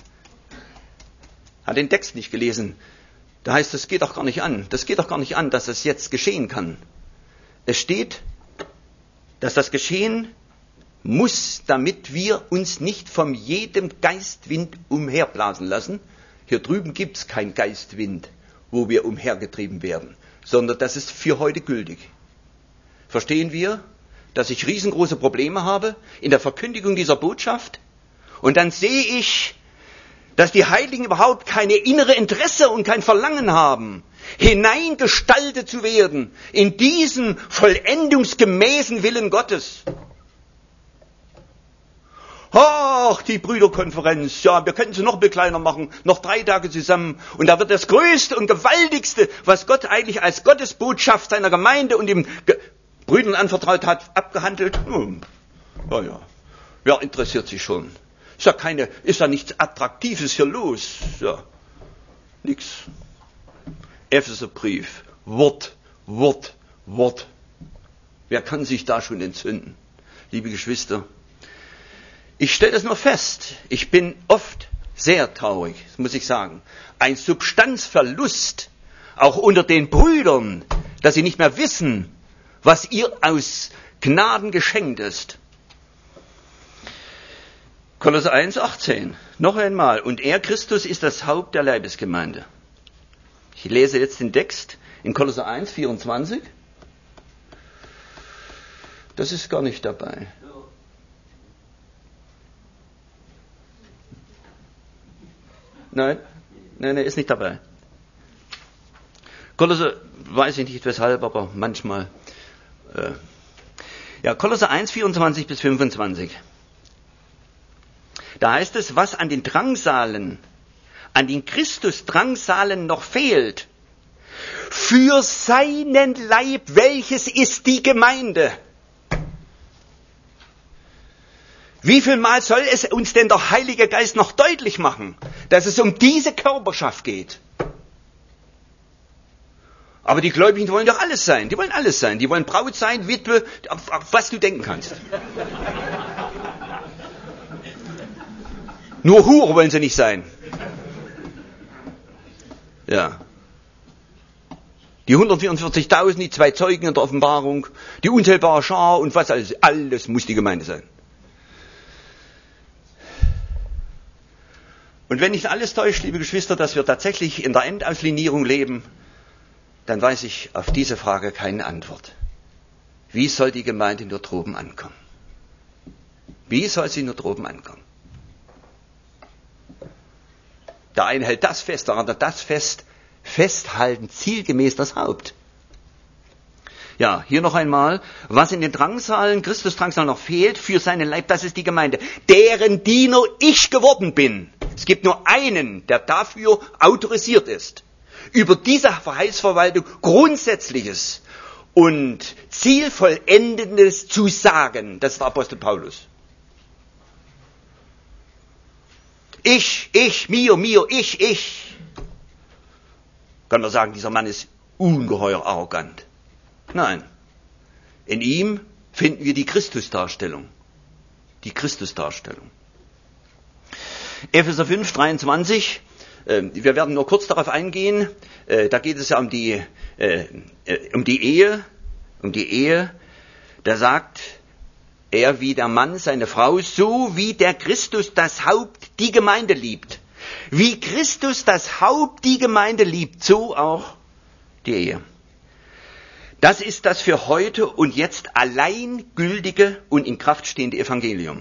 Hat den Text nicht gelesen. Da heißt, das geht doch gar nicht an. Das geht doch gar nicht an, dass es jetzt geschehen kann. Es steht, dass das geschehen muss, damit wir uns nicht von jedem Geistwind umherblasen lassen. Hier drüben gibt es keinen Geistwind, wo wir umhergetrieben werden, sondern das ist für heute gültig. Verstehen wir, dass ich riesengroße Probleme habe in der Verkündigung dieser Botschaft? Und dann sehe ich, dass die Heiligen überhaupt keine innere Interesse und kein Verlangen haben, hineingestaltet zu werden in diesen vollendungsgemäßen Willen Gottes. Ach, die Brüderkonferenz, ja, wir könnten sie noch ein bisschen kleiner machen, noch 3 Tage zusammen. Und da wird das Größte und Gewaltigste, was Gott eigentlich als Gottesbotschaft seiner Gemeinde und dem Brüdern anvertraut hat, abgehandelt. Ja, wer interessiert sich schon? Ist ja nichts Attraktives hier los. Ja, nix. Epheserbrief, Wort. Wer kann sich da schon entzünden? Liebe Geschwister, ich stelle das nur fest. Ich bin oft sehr traurig, das muss ich sagen. Ein Substanzverlust, auch unter den Brüdern, dass sie nicht mehr wissen, was ihr aus Gnaden geschenkt ist. Kolosser 1,18. Noch einmal. Und er, Christus, ist das Haupt der Leibesgemeinde. Ich lese jetzt den Text in Kolosser 1,24. Das ist gar nicht dabei. Nein, ist nicht dabei. Kolosser, weiß ich nicht weshalb, aber manchmal. Kolosser 1, 24 bis 25. Da heißt es, was an den Drangsalen, an den Christus-Drangsalen noch fehlt, für seinen Leib, welches ist die Gemeinde. Wie viel Mal soll es uns denn der Heilige Geist noch deutlich machen, dass es um diese Körperschaft geht? Aber die Gläubigen wollen doch alles sein. Die wollen alles sein. Die wollen Braut sein, Witwe, auf was du denken kannst. Nur Hure wollen sie nicht sein. Ja. Die 144.000, die 2 Zeugen in der Offenbarung, die unzählbare Schar und was alles. Alles muss die Gemeinde sein. Und wenn nicht alles täuscht, liebe Geschwister, dass wir tatsächlich in der Endauslinierung leben, dann weiß ich auf diese Frage keine Antwort. Wie soll die Gemeinde nur droben ankommen? Wie soll sie nur droben ankommen? Der eine hält das fest, der andere das fest. Festhalten, zielgemäß das Haupt. Ja, hier noch einmal, was in den Drangsalen, Christus-Drangsal noch fehlt, für seinen Leib, das ist die Gemeinde, deren Diener ich geworden bin. Es gibt nur einen, der dafür autorisiert ist, über diese Verheißverwaltung Grundsätzliches und Zielvollendendes zu sagen. Das ist der Apostel Paulus. Ich, mir, ich. Kann man sagen, dieser Mann ist ungeheuer arrogant. Nein, in ihm finden wir die Christusdarstellung. Die Christusdarstellung. Epheser 5, 23, wir werden nur kurz darauf eingehen, da geht es ja um die Ehe, da sagt er wie der Mann seine Frau, so wie der Christus das Haupt die Gemeinde liebt. Wie Christus das Haupt die Gemeinde liebt, so auch die Ehe. Das ist das für heute und jetzt allein gültige und in Kraft stehende Evangelium.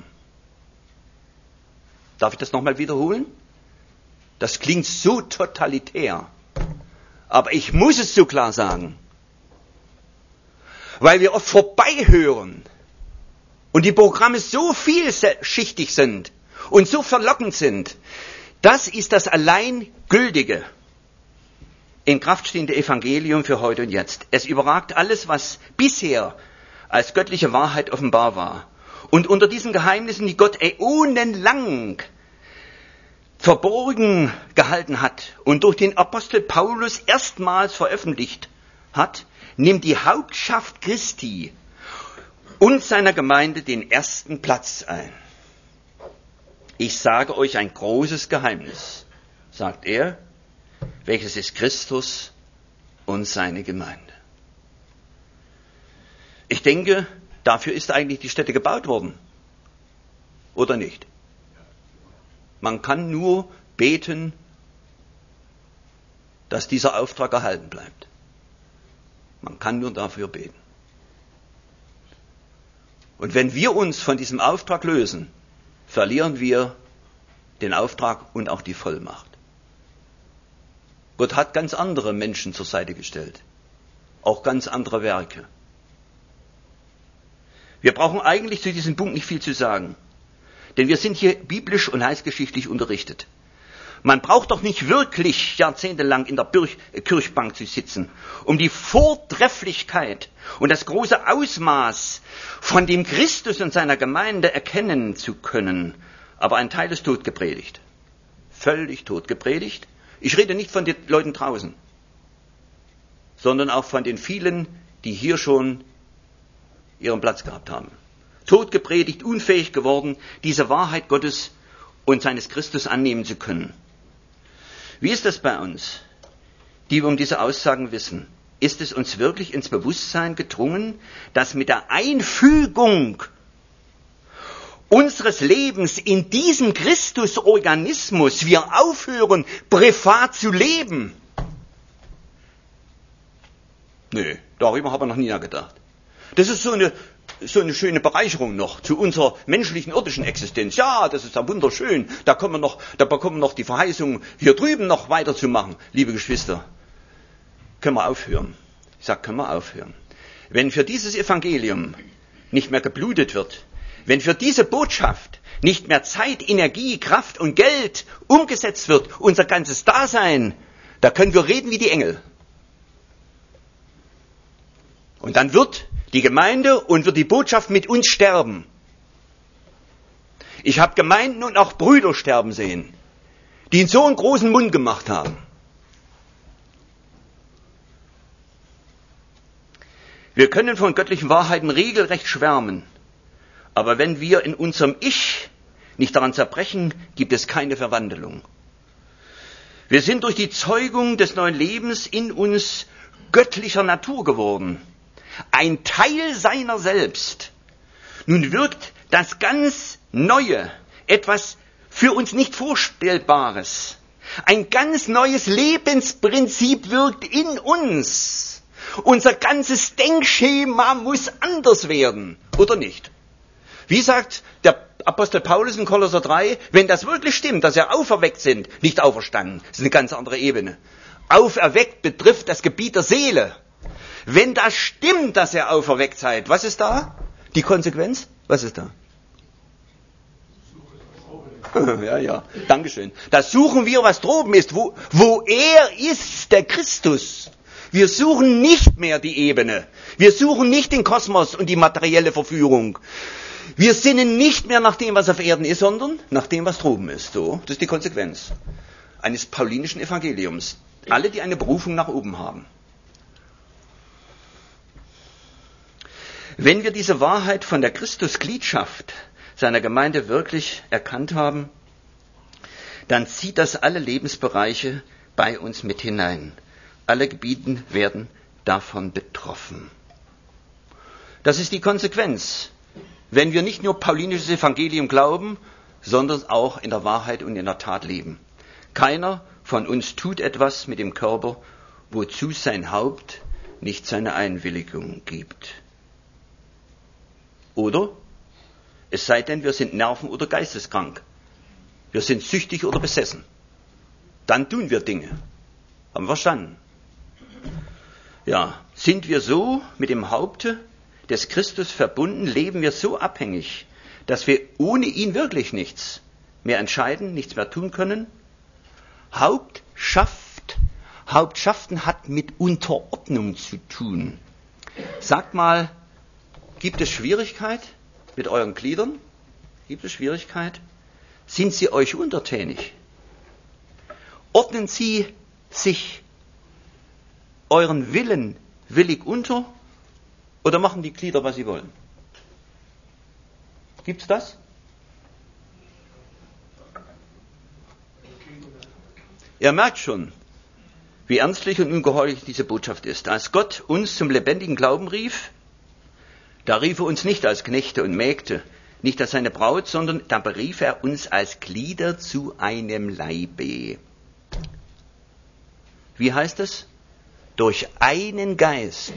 Darf ich das nochmal wiederholen? Das klingt so totalitär, aber ich muss es so klar sagen, weil wir oft vorbeihören und die Programme so vielschichtig sind und so verlockend sind, das ist das allein gültige, in Kraft stehende Evangelium für heute und jetzt. Es überragt alles, was bisher als göttliche Wahrheit offenbar war. Und unter diesen Geheimnissen, die Gott äonenlang verborgen gehalten hat und durch den Apostel Paulus erstmals veröffentlicht hat, nimmt die Hauptschaft Christi und seiner Gemeinde den ersten Platz ein. Ich sage euch ein großes Geheimnis, sagt er, welches ist Christus und seine Gemeinde. Ich denke, dafür ist eigentlich die Stätte gebaut worden. Oder nicht? Man kann nur beten, dass dieser Auftrag erhalten bleibt. Man kann nur dafür beten. Und wenn wir uns von diesem Auftrag lösen, verlieren wir den Auftrag und auch die Vollmacht. Gott hat ganz andere Menschen zur Seite gestellt, auch ganz andere Werke. Wir brauchen eigentlich zu diesem Punkt nicht viel zu sagen, denn wir sind hier biblisch und heilsgeschichtlich unterrichtet. Man braucht doch nicht wirklich jahrzehntelang in der Kirchbank zu sitzen, um die Vortrefflichkeit und das große Ausmaß von dem Christus und seiner Gemeinde erkennen zu können. Aber ein Teil ist tot gepredigt. Völlig tot gepredigt. Ich rede nicht von den Leuten draußen, sondern auch von den vielen, die hier schon ihren Platz gehabt haben. Tot gepredigt, unfähig geworden, diese Wahrheit Gottes und seines Christus annehmen zu können. Wie ist das bei uns, die wir um diese Aussagen wissen? Ist es uns wirklich ins Bewusstsein gedrungen, dass mit der Einfügung unseres Lebens in diesem Christusorganismus wir aufhören, privat zu leben? Nee, darüber haben wir noch nie nachgedacht. Das ist so eine schöne Bereicherung noch zu unserer menschlichen irdischen Existenz. Ja, das ist ja wunderschön. Da bekommen wir noch die Verheißung, hier drüben noch weiterzumachen. Liebe Geschwister, können wir aufhören. Ich sage, können wir aufhören. Wenn für dieses Evangelium nicht mehr geblutet wird, wenn für diese Botschaft nicht mehr Zeit, Energie, Kraft und Geld umgesetzt wird, unser ganzes Dasein, da können wir reden wie die Engel. Und dann wird die Gemeinde und wird die Botschaft mit uns sterben. Ich habe Gemeinden und auch Brüder sterben sehen, die so einen großen Mund gemacht haben. Wir können von göttlichen Wahrheiten regelrecht schwärmen, aber wenn wir in unserem Ich nicht daran zerbrechen, gibt es keine Verwandlung. Wir sind durch die Zeugung des neuen Lebens in uns göttlicher Natur geworden. Ein Teil seiner selbst. Nun wirkt das ganz Neue, etwas für uns nicht Vorstellbares. Ein ganz neues Lebensprinzip wirkt in uns. Unser ganzes Denkschema muss anders werden, oder nicht? Wie sagt der Apostel Paulus in Kolosser 3, wenn das wirklich stimmt, dass wir auferweckt sind, nicht auferstanden, das ist eine ganz andere Ebene. Auferweckt betrifft das Gebiet der Seele. Wenn das stimmt, dass ihr auferweckt seid, was ist da? Die Konsequenz? Was ist da? Ja, Dankeschön. Da suchen wir, was droben ist, wo er ist, der Christus. Wir suchen nicht mehr die Ebene. Wir suchen nicht den Kosmos und die materielle Verführung. Wir sinnen nicht mehr nach dem, was auf Erden ist, sondern nach dem, was droben ist. So, das ist die Konsequenz eines paulinischen Evangeliums. Alle, die eine Berufung nach oben haben. Wenn wir diese Wahrheit von der Christusgliedschaft seiner Gemeinde wirklich erkannt haben, dann zieht das alle Lebensbereiche bei uns mit hinein. Alle Gebiete werden davon betroffen. Das ist die Konsequenz, wenn wir nicht nur paulinisches Evangelium glauben, sondern auch in der Wahrheit und in der Tat leben. Keiner von uns tut etwas mit dem Körper, wozu sein Haupt nicht seine Einwilligung gibt. Oder? Es sei denn, wir sind nerven- oder geisteskrank. Wir sind süchtig oder besessen. Dann tun wir Dinge. Haben wir verstanden? Ja, sind wir so mit dem Haupte des Christus verbunden, leben wir so abhängig, dass wir ohne ihn wirklich nichts mehr entscheiden, nichts mehr tun können. Hauptschaften hat mit Unterordnung zu tun. Sagt mal, gibt es Schwierigkeit mit euren Gliedern? Gibt es Schwierigkeit? Sind sie euch untertänig? Ordnen sie sich euren Willen willig unter oder machen die Glieder, was sie wollen? Gibt's das? Ihr merkt schon, wie ernstlich und ungeheuerlich diese Botschaft ist. Als Gott uns zum lebendigen Glauben rief, da rief er uns nicht als Knechte und Mägde, nicht als seine Braut, sondern da berief er uns als Glieder zu einem Leibe. Wie heißt es? Durch einen Geist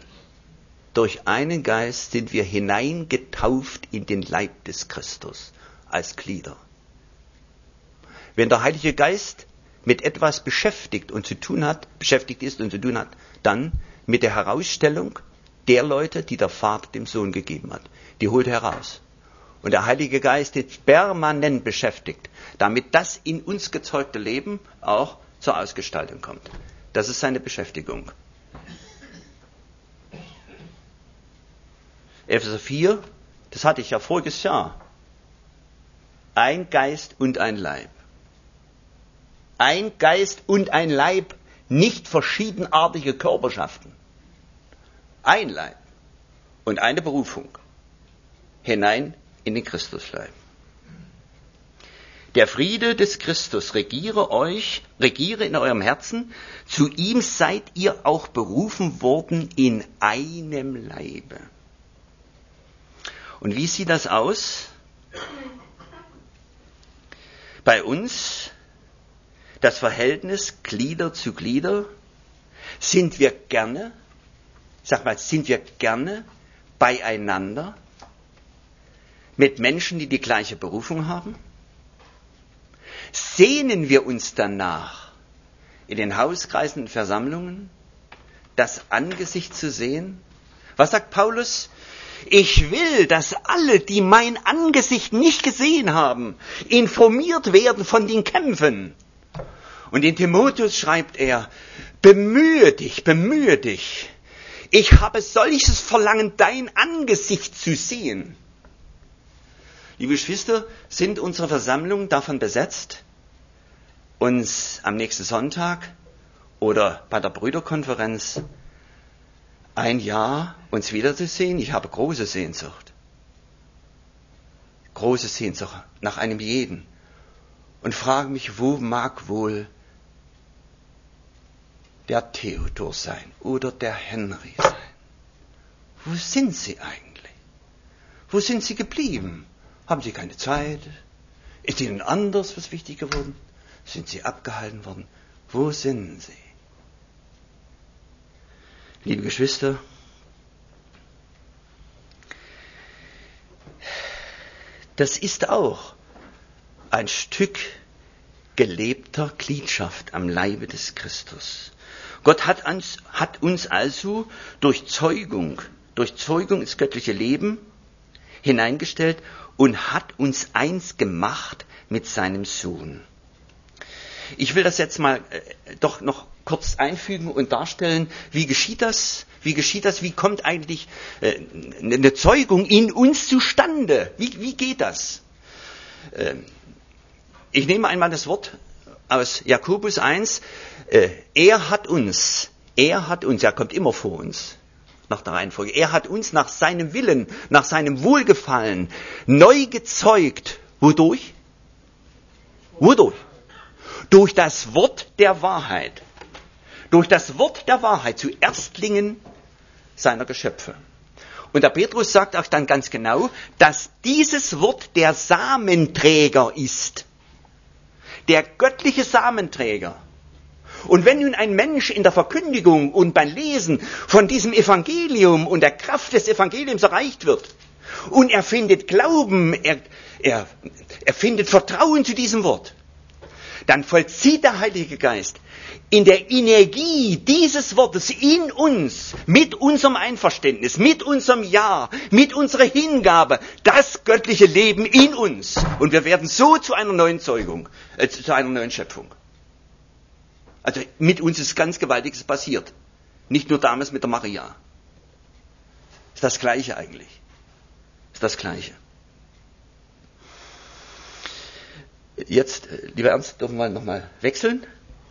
sind wir hineingetauft in den Leib des Christus als Glieder. Wenn der Heilige Geist mit etwas beschäftigt ist und zu tun hat, dann mit der Herausstellung der Leute, die der Vater dem Sohn gegeben hat. Die holt er heraus. Und der Heilige Geist ist permanent beschäftigt, damit das in uns gezeugte Leben auch zur Ausgestaltung kommt. Das ist seine Beschäftigung. Epheser 4, das hatte ich ja voriges Jahr. Ein Geist und ein Leib. Ein Geist und ein Leib, nicht verschiedenartige Körperschaften. Ein Leib und eine Berufung hinein in den Christusleib. Der Friede des Christus regiere in eurem Herzen. Zu ihm seid ihr auch berufen worden in einem Leibe. Und wie sieht das aus? Bei uns, das Verhältnis Glieder zu Glieder, sind wir gerne beieinander mit Menschen, die die gleiche Berufung haben? Sehnen wir uns danach, in den Hauskreisen und Versammlungen das Angesicht zu sehen? Was sagt Paulus? Ich will, dass alle, die mein Angesicht nicht gesehen haben, informiert werden von den Kämpfen. Und in Timotheus schreibt er, bemühe dich. Ich habe solches Verlangen, dein Angesicht zu sehen. Liebe Geschwister, sind unsere Versammlungen davon besetzt, uns am nächsten Sonntag oder bei der Brüderkonferenz ein Jahr uns wiederzusehen? Ich habe große Sehnsucht nach einem jeden und frage mich, wo mag wohl der Theodor sein oder der Henry sein? Wo sind sie eigentlich? Wo sind sie geblieben? Haben sie keine Zeit? Ist ihnen anders was wichtig geworden? Sind sie abgehalten worden? Wo sind sie? Liebe Geschwister, das ist auch ein Stück gelebter Gliederschaft am Leibe des Christus. Gott hat uns also durch Zeugung ins göttliche Leben hineingestellt und hat uns eins gemacht mit seinem Sohn. Ich will das jetzt mal doch noch kurz einfügen und darstellen, wie geschieht das? Wie kommt eigentlich eine Zeugung in uns zustande? Wie geht das? Ich nehme einmal das Wort aus Jakobus 1. Er hat uns, er kommt immer vor uns, nach der Reihenfolge. Er hat uns nach seinem Willen, nach seinem Wohlgefallen neu gezeugt. Wodurch? Durch das Wort der Wahrheit. Durch das Wort der Wahrheit zu Erstlingen seiner Geschöpfe. Und der Petrus sagt auch dann ganz genau, dass dieses Wort der Samenträger ist. Der göttliche Samenträger. Und wenn nun ein Mensch in der Verkündigung und beim Lesen von diesem Evangelium und der Kraft des Evangeliums erreicht wird und er findet Glauben, er findet Vertrauen zu diesem Wort, dann vollzieht der Heilige Geist in der Energie dieses Wortes in uns, mit unserem Einverständnis, mit unserem Ja, mit unserer Hingabe, das göttliche Leben in uns. Und wir werden so zu einer neuen Zeugung, zu einer neuen Schöpfung. Also mit uns ist ganz Gewaltiges passiert. Nicht nur damals mit der Maria. Ist das Gleiche eigentlich. Ist das Gleiche. Jetzt, lieber Ernst, dürfen wir nochmal wechseln.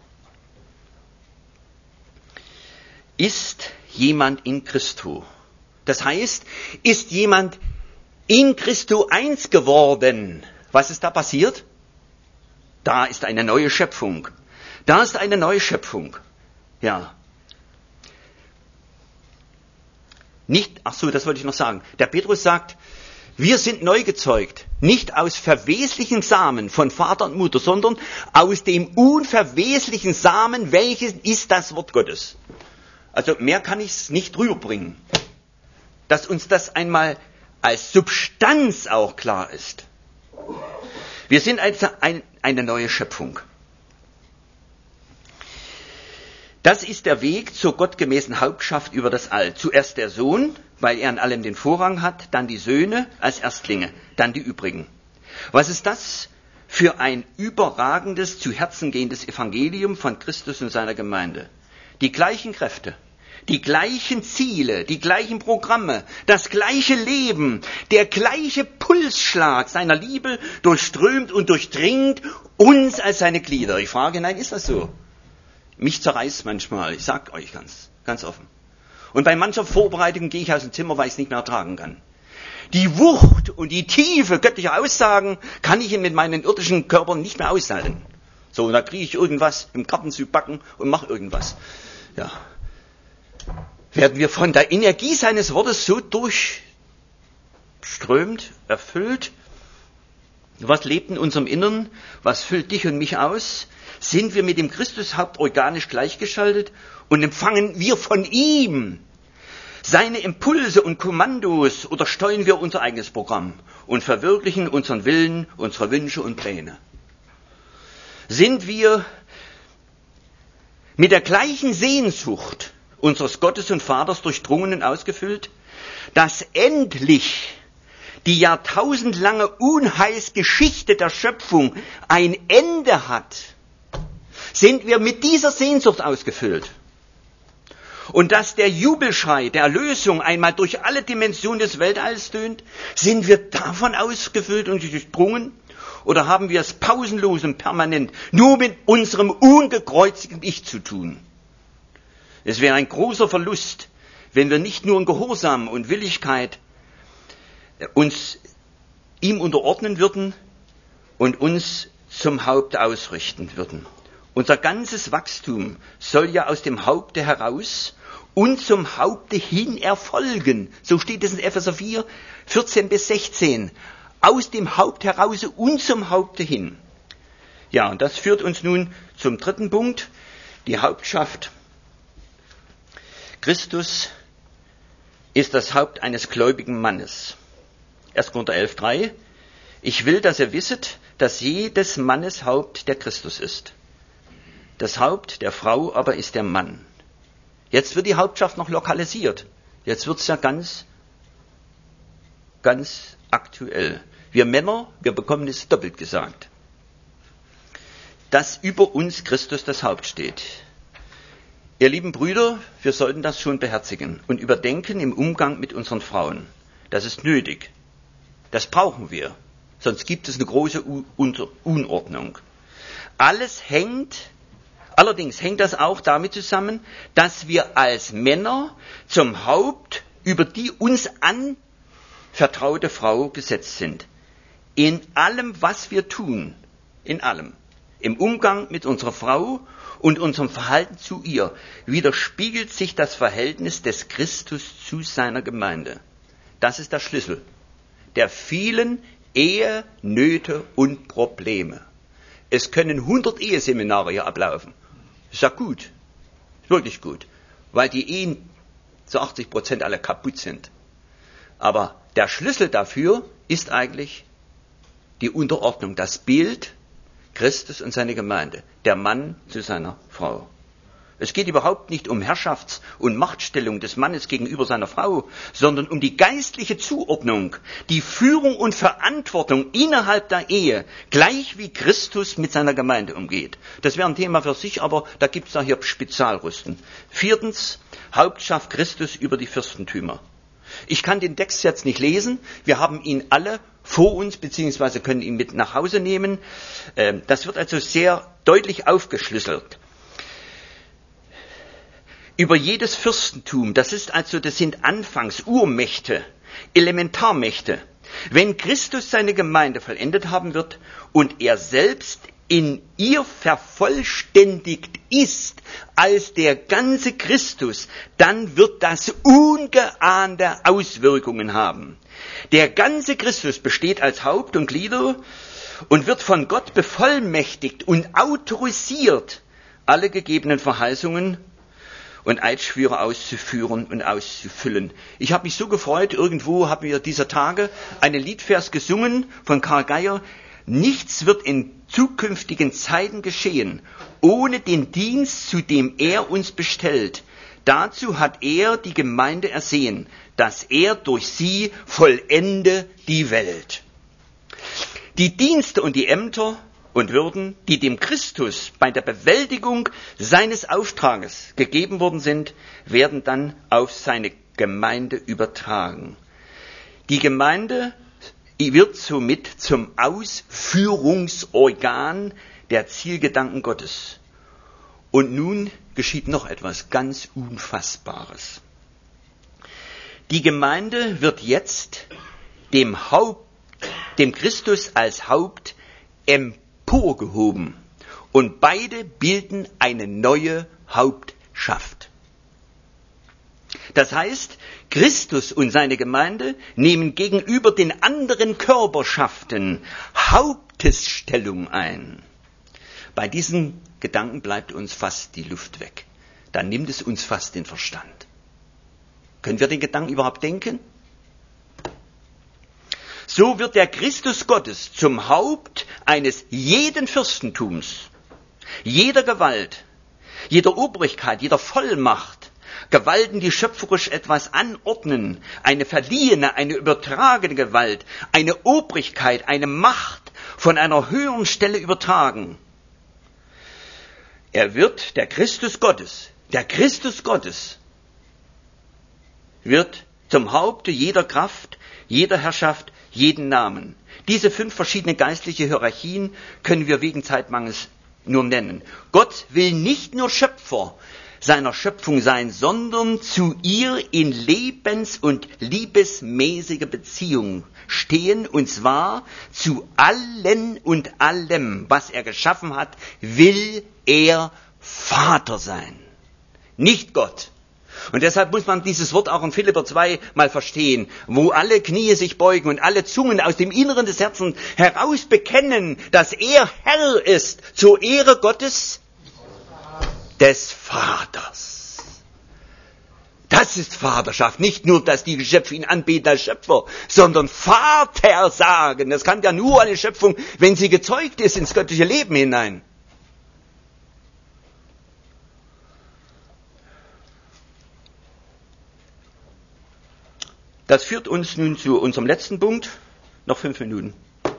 Ist jemand in Christo? Das heißt, ist jemand in Christo eins geworden? Was ist da passiert? Da ist eine neue Schöpfung. Da ist eine neue Schöpfung. Ja. Das wollte ich noch sagen. Der Petrus sagt, wir sind neu gezeugt, nicht aus verweslichen Samen von Vater und Mutter, sondern aus dem unverweslichen Samen, welches ist das Wort Gottes. Also mehr kann ich es nicht rüberbringen, dass uns das einmal als Substanz auch klar ist. Wir sind also eine neue Schöpfung. Das ist der Weg zur gottgemäßen Hauptschaft über das All. Zuerst der Sohn, weil er an allem den Vorrang hat, dann die Söhne als Erstlinge, dann die übrigen. Was ist das für ein überragendes, zu Herzen gehendes Evangelium von Christus und seiner Gemeinde? Die gleichen Kräfte, die gleichen Ziele, die gleichen Programme, das gleiche Leben, der gleiche Pulsschlag seiner Liebe durchströmt und durchdringt uns als seine Glieder. Ich frage, nein, ist das so? Mich zerreißt manchmal, ich sag euch ganz offen. Und bei mancher Vorbereitung gehe ich aus dem Zimmer, weil ich es nicht mehr ertragen kann. Die Wucht und die Tiefe göttlicher Aussagen kann ich mit meinen irdischen Körpern nicht mehr aushalten. So, und da kriege ich irgendwas im Garten zu backen und mache irgendwas. Ja. Werden wir von der Energie seines Wortes so durchströmt, erfüllt? Was lebt in unserem Innern? Was füllt dich und mich aus? Sind wir mit dem Christushaupt organisch gleichgeschaltet und empfangen wir von ihm seine Impulse und Kommandos oder steuern wir unser eigenes Programm und verwirklichen unseren Willen, unsere Wünsche und Pläne? Sind wir mit der gleichen Sehnsucht unseres Gottes und Vaters durchdrungen und ausgefüllt, dass endlich die jahrtausendlange Unheilsgeschichte der Schöpfung ein Ende hat? Sind wir mit dieser Sehnsucht ausgefüllt? Und dass der Jubelschrei der Erlösung einmal durch alle Dimensionen des Weltalls tönt, sind wir davon ausgefüllt und durchdrungen? Oder haben wir es pausenlos und permanent nur mit unserem ungekreuzigten Ich zu tun? Es wäre ein großer Verlust, wenn wir nicht nur in Gehorsam und Willigkeit uns ihm unterordnen würden und uns zum Haupt ausrichten würden. Unser ganzes Wachstum soll ja aus dem Haupte heraus und zum Haupte hin erfolgen. So steht es in Epheser 4, 14 bis 16. Aus dem Haupt heraus und zum Haupte hin. Ja, und das führt uns nun zum dritten Punkt, die Hauptschaft. Christus ist das Haupt eines gläubigen Mannes. 1. Korinther 11, 3. Ich will, dass ihr wisset, dass jedes Mannes Haupt der Christus ist. Das Haupt der Frau aber ist der Mann. Jetzt wird die Hauptschaft noch lokalisiert. Jetzt wird es ja ganz aktuell. Wir Männer, wir bekommen es doppelt gesagt. Dass über uns Christus das Haupt steht. Ihr lieben Brüder, wir sollten das schon beherzigen und überdenken im Umgang mit unseren Frauen. Das ist nötig. Das brauchen wir. Sonst gibt es eine große Unordnung. Allerdings hängt das auch damit zusammen, dass wir als Männer zum Haupt über die uns anvertraute Frau gesetzt sind. In allem, was wir tun, in allem, im Umgang mit unserer Frau und unserem Verhalten zu ihr, widerspiegelt sich das Verhältnis des Christus zu seiner Gemeinde. Das ist der Schlüssel der vielen Ehenöte und Probleme. Es können 100 Eheseminare hier ablaufen. Ist ja gut, ist wirklich gut, weil die Ehen zu 80% alle kaputt sind. Aber der Schlüssel dafür ist eigentlich die Unterordnung, das Bild Christus und seine Gemeinde, der Mann zu seiner Frau. Es geht überhaupt nicht um Herrschafts- und Machtstellung des Mannes gegenüber seiner Frau, sondern um die geistliche Zuordnung, die Führung und Verantwortung innerhalb der Ehe, gleich wie Christus mit seiner Gemeinde umgeht. Das wäre ein Thema für sich, aber da gibt es hier Spezialrüsten. 4. Hauptschaft Christus über die Fürstentümer. Ich kann den Text jetzt nicht lesen. Wir haben ihn alle vor uns, beziehungsweise können ihn mit nach Hause nehmen. Das wird also sehr deutlich aufgeschlüsselt. Über jedes Fürstentum, das sind anfangs Urmächte, Elementarmächte. Wenn Christus seine Gemeinde vollendet haben wird und er selbst in ihr vervollständigt ist als der ganze Christus, dann wird das ungeahnte Auswirkungen haben. Der ganze Christus besteht als Haupt und Glieder und wird von Gott bevollmächtigt und autorisiert, alle gegebenen Verheißungen und Eidschwüre auszuführen und auszufüllen. Ich habe mich so gefreut, irgendwo haben wir dieser Tage einen Liedvers gesungen von Karl Geier. Nichts wird in zukünftigen Zeiten geschehen, ohne den Dienst, zu dem er uns bestellt. Dazu hat er die Gemeinde ersehen, dass er durch sie vollende die Welt. Die Dienste und die Ämter und Würden, die dem Christus bei der Bewältigung seines Auftrages gegeben worden sind, werden dann auf seine Gemeinde übertragen. Die Gemeinde wird somit zum Ausführungsorgan der Zielgedanken Gottes. Und nun geschieht noch etwas ganz Unfassbares. Die Gemeinde wird jetzt dem Christus als Haupt emporgehoben und beide bilden eine neue Hauptschaft. Das heißt, Christus und seine Gemeinde nehmen gegenüber den anderen Körperschaften Hauptesstellung ein. Bei diesen Gedanken bleibt uns fast die Luft weg. Dann nimmt es uns fast den Verstand. Können wir den Gedanken überhaupt denken? So wird der Christus Gottes zum Haupt eines jeden Fürstentums, jeder Gewalt, jeder Obrigkeit, jeder Vollmacht, Gewalten, die schöpferisch etwas anordnen, eine verliehene, eine übertragene Gewalt, eine Obrigkeit, eine Macht von einer höheren Stelle übertragen. Er wird, der Christus Gottes wird zum Haupte jeder Kraft, jeder Herrschaft, jeden Namen. Diese 5 verschiedene geistliche Hierarchien können wir wegen Zeitmangels nur nennen. Gott will nicht nur Schöpfer seiner Schöpfung sein, sondern zu ihr in lebens- und liebesmäßiger Beziehung stehen, und zwar zu allen und allem, was er geschaffen hat, will er Vater sein, nicht Gott. Und deshalb muss man dieses Wort auch in Philipper 2 mal verstehen, wo alle Knie sich beugen und alle Zungen aus dem Inneren des Herzens heraus bekennen, dass er Herr ist, zur Ehre Gottes, des Vaters. Das ist Vaterschaft, nicht nur, dass die Geschöpfe ihn anbeten als Schöpfer, sondern Vater sagen. Das kann ja nur eine Schöpfung, wenn sie gezeugt ist ins göttliche Leben hinein. Das führt uns nun zu unserem letzten Punkt. Noch 5 Minuten.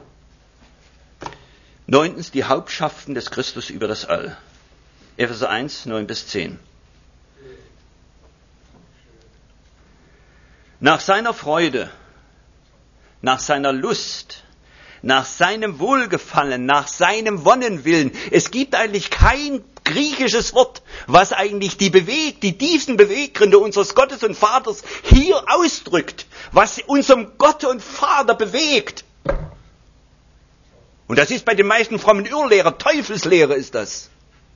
9. Die Hauptschaften des Christus über das All. Epheser 1, 9-10. Nach seiner Freude, nach seiner Lust, nach seinem Wohlgefallen, nach seinem Wonnenwillen. Es gibt eigentlich kein griechisches Wort, was eigentlich die tiefsten Beweggründe unseres Gottes und Vaters hier ausdrückt, was unserem Gott und Vater bewegt. Und das ist bei den meisten frommen Irrlehrer, Teufelslehre ist das.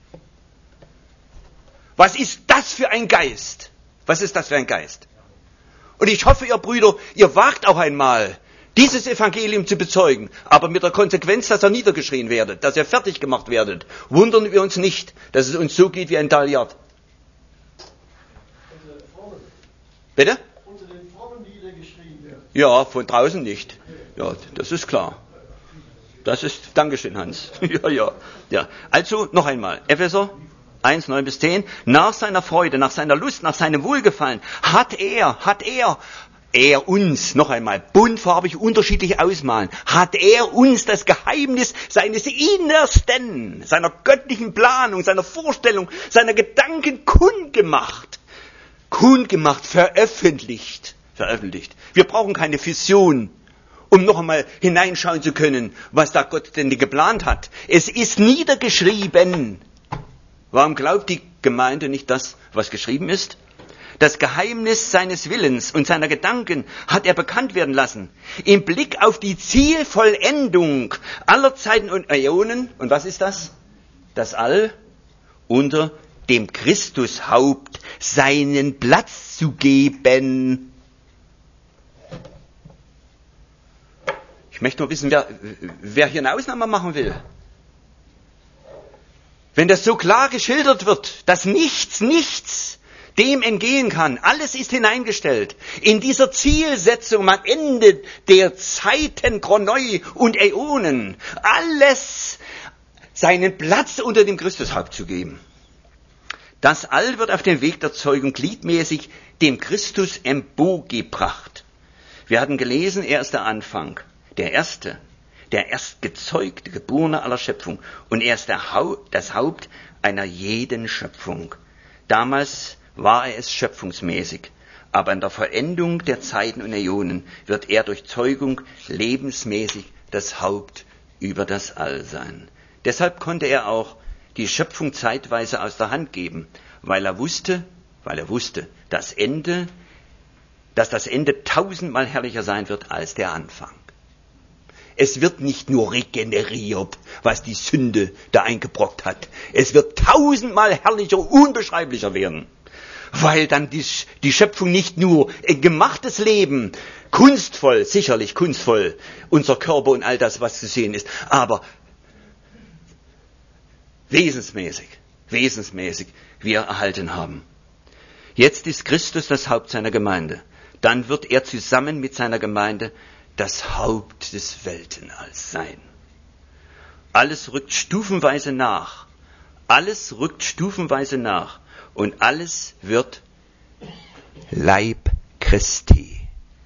Was ist das für ein Geist? Was ist das für ein Geist? Und ich hoffe, ihr Brüder, ihr wagt auch einmal, dieses Evangelium zu bezeugen, aber mit der Konsequenz, dass ihr niedergeschrien werdet, dass ihr fertig gemacht werdet. Wundern wir uns nicht, dass es uns so geht wie ein Daliat. Bitte? Unter den Frommen niedergeschrien werden. Ja, von draußen nicht. Ja, das ist klar. Das ist, Dankeschön, Hans. Ja. Also, noch einmal, Epheser 1, 9 bis 10. Nach seiner Freude, nach seiner Lust, nach seinem Wohlgefallen hat er uns, noch einmal, buntfarbig unterschiedlich ausmalen, hat er uns das Geheimnis seines Innersten, seiner göttlichen Planung, seiner Vorstellung, seiner Gedanken kundgemacht, veröffentlicht. Wir brauchen keine Vision, um noch einmal hineinschauen zu können, was da Gott denn geplant hat. Es ist niedergeschrieben. Warum glaubt die Gemeinde nicht das, was geschrieben ist? Das Geheimnis seines Willens und seiner Gedanken hat er bekannt werden lassen. Im Blick auf die Zielvollendung aller Zeiten und Äonen. Und was ist das? Das All unter dem Christushaupt seinen Platz zu geben. Ich möchte nur wissen, wer hier eine Ausnahme machen will. Wenn das so klar geschildert wird, dass nichts dem entgehen kann. Alles ist hineingestellt. In dieser Zielsetzung am Ende der Zeiten, Chronoi und Äonen, alles seinen Platz unter dem Christushaupt zu geben. Das All wird auf den Weg der Zeugung gliedmäßig dem Christus emporgebracht. Wir hatten gelesen, er ist der Anfang, der Erste, der Erstgezeugte, Geborene aller Schöpfung. Und er ist das Haupt einer jeden Schöpfung. Damals war er es schöpfungsmäßig, aber in der Vollendung der Zeiten und Äonen wird er durch Zeugung lebensmäßig das Haupt über das All sein. Deshalb konnte er auch die Schöpfung zeitweise aus der Hand geben, weil er wusste, dass das Ende 1000-mal herrlicher sein wird als der Anfang. Es wird nicht nur regeneriert, was die Sünde da eingebrockt hat. Es wird 1000-mal herrlicher, unbeschreiblicher werden. Weil dann die Schöpfung nicht nur ein gemachtes Leben, kunstvoll, sicherlich kunstvoll, unser Körper und all das, was zu sehen ist, aber wesensmäßig wir erhalten haben. Jetzt ist Christus das Haupt seiner Gemeinde. Dann wird er zusammen mit seiner Gemeinde das Haupt des Weltenalls sein. Alles rückt stufenweise nach. Und alles wird Leib Christi.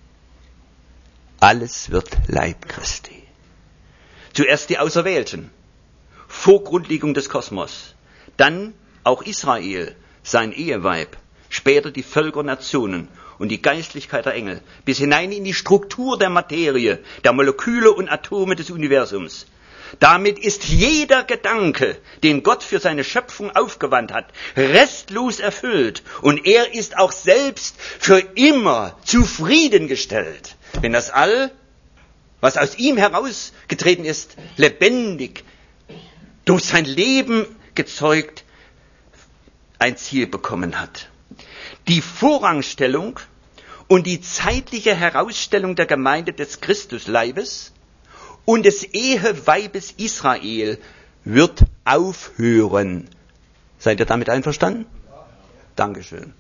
Zuerst die Auserwählten, vor Grundlegung des Kosmos. Dann auch Israel, sein Eheweib. Später die Völker, Nationen und die Geistlichkeit der Engel. Bis hinein in die Struktur der Materie, der Moleküle und Atome des Universums. Damit ist jeder Gedanke, den Gott für seine Schöpfung aufgewandt hat, restlos erfüllt. Und er ist auch selbst für immer zufriedengestellt. Wenn das All, was aus ihm herausgetreten ist, lebendig, durch sein Leben gezeugt, ein Ziel bekommen hat. Die Vorrangstellung und die zeitliche Herausstellung der Gemeinde des Christusleibes und des Eheweibes Israel wird aufhören. Seid ihr damit einverstanden? Dankeschön.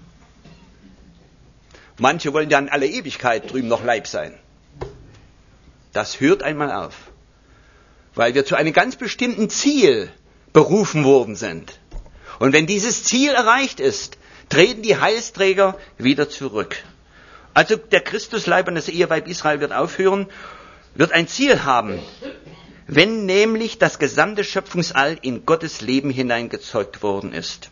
Manche wollen ja in aller Ewigkeit drüben noch Leib sein. Das hört einmal auf, weil wir zu einem ganz bestimmten Ziel berufen worden sind. Und wenn dieses Ziel erreicht ist, treten die Heilsträger wieder zurück. Also der Christusleib und das Eheweib Israel wird aufhören, wird ein Ziel haben, wenn nämlich das gesamte Schöpfungsall in Gottes Leben hineingezeugt worden ist.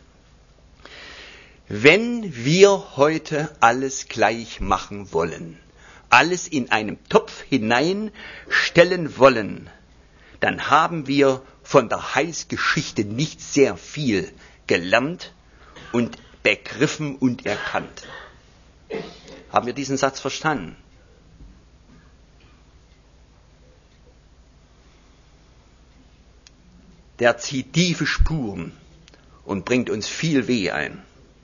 Wenn wir heute alles gleich machen wollen, alles in einem Topf hineinstellen wollen, dann haben wir von der Heilsgeschichte nicht sehr viel gelernt und begriffen und erkannt. Haben wir diesen Satz verstanden? Der zieht tiefe Spuren und bringt uns viel Weh ein.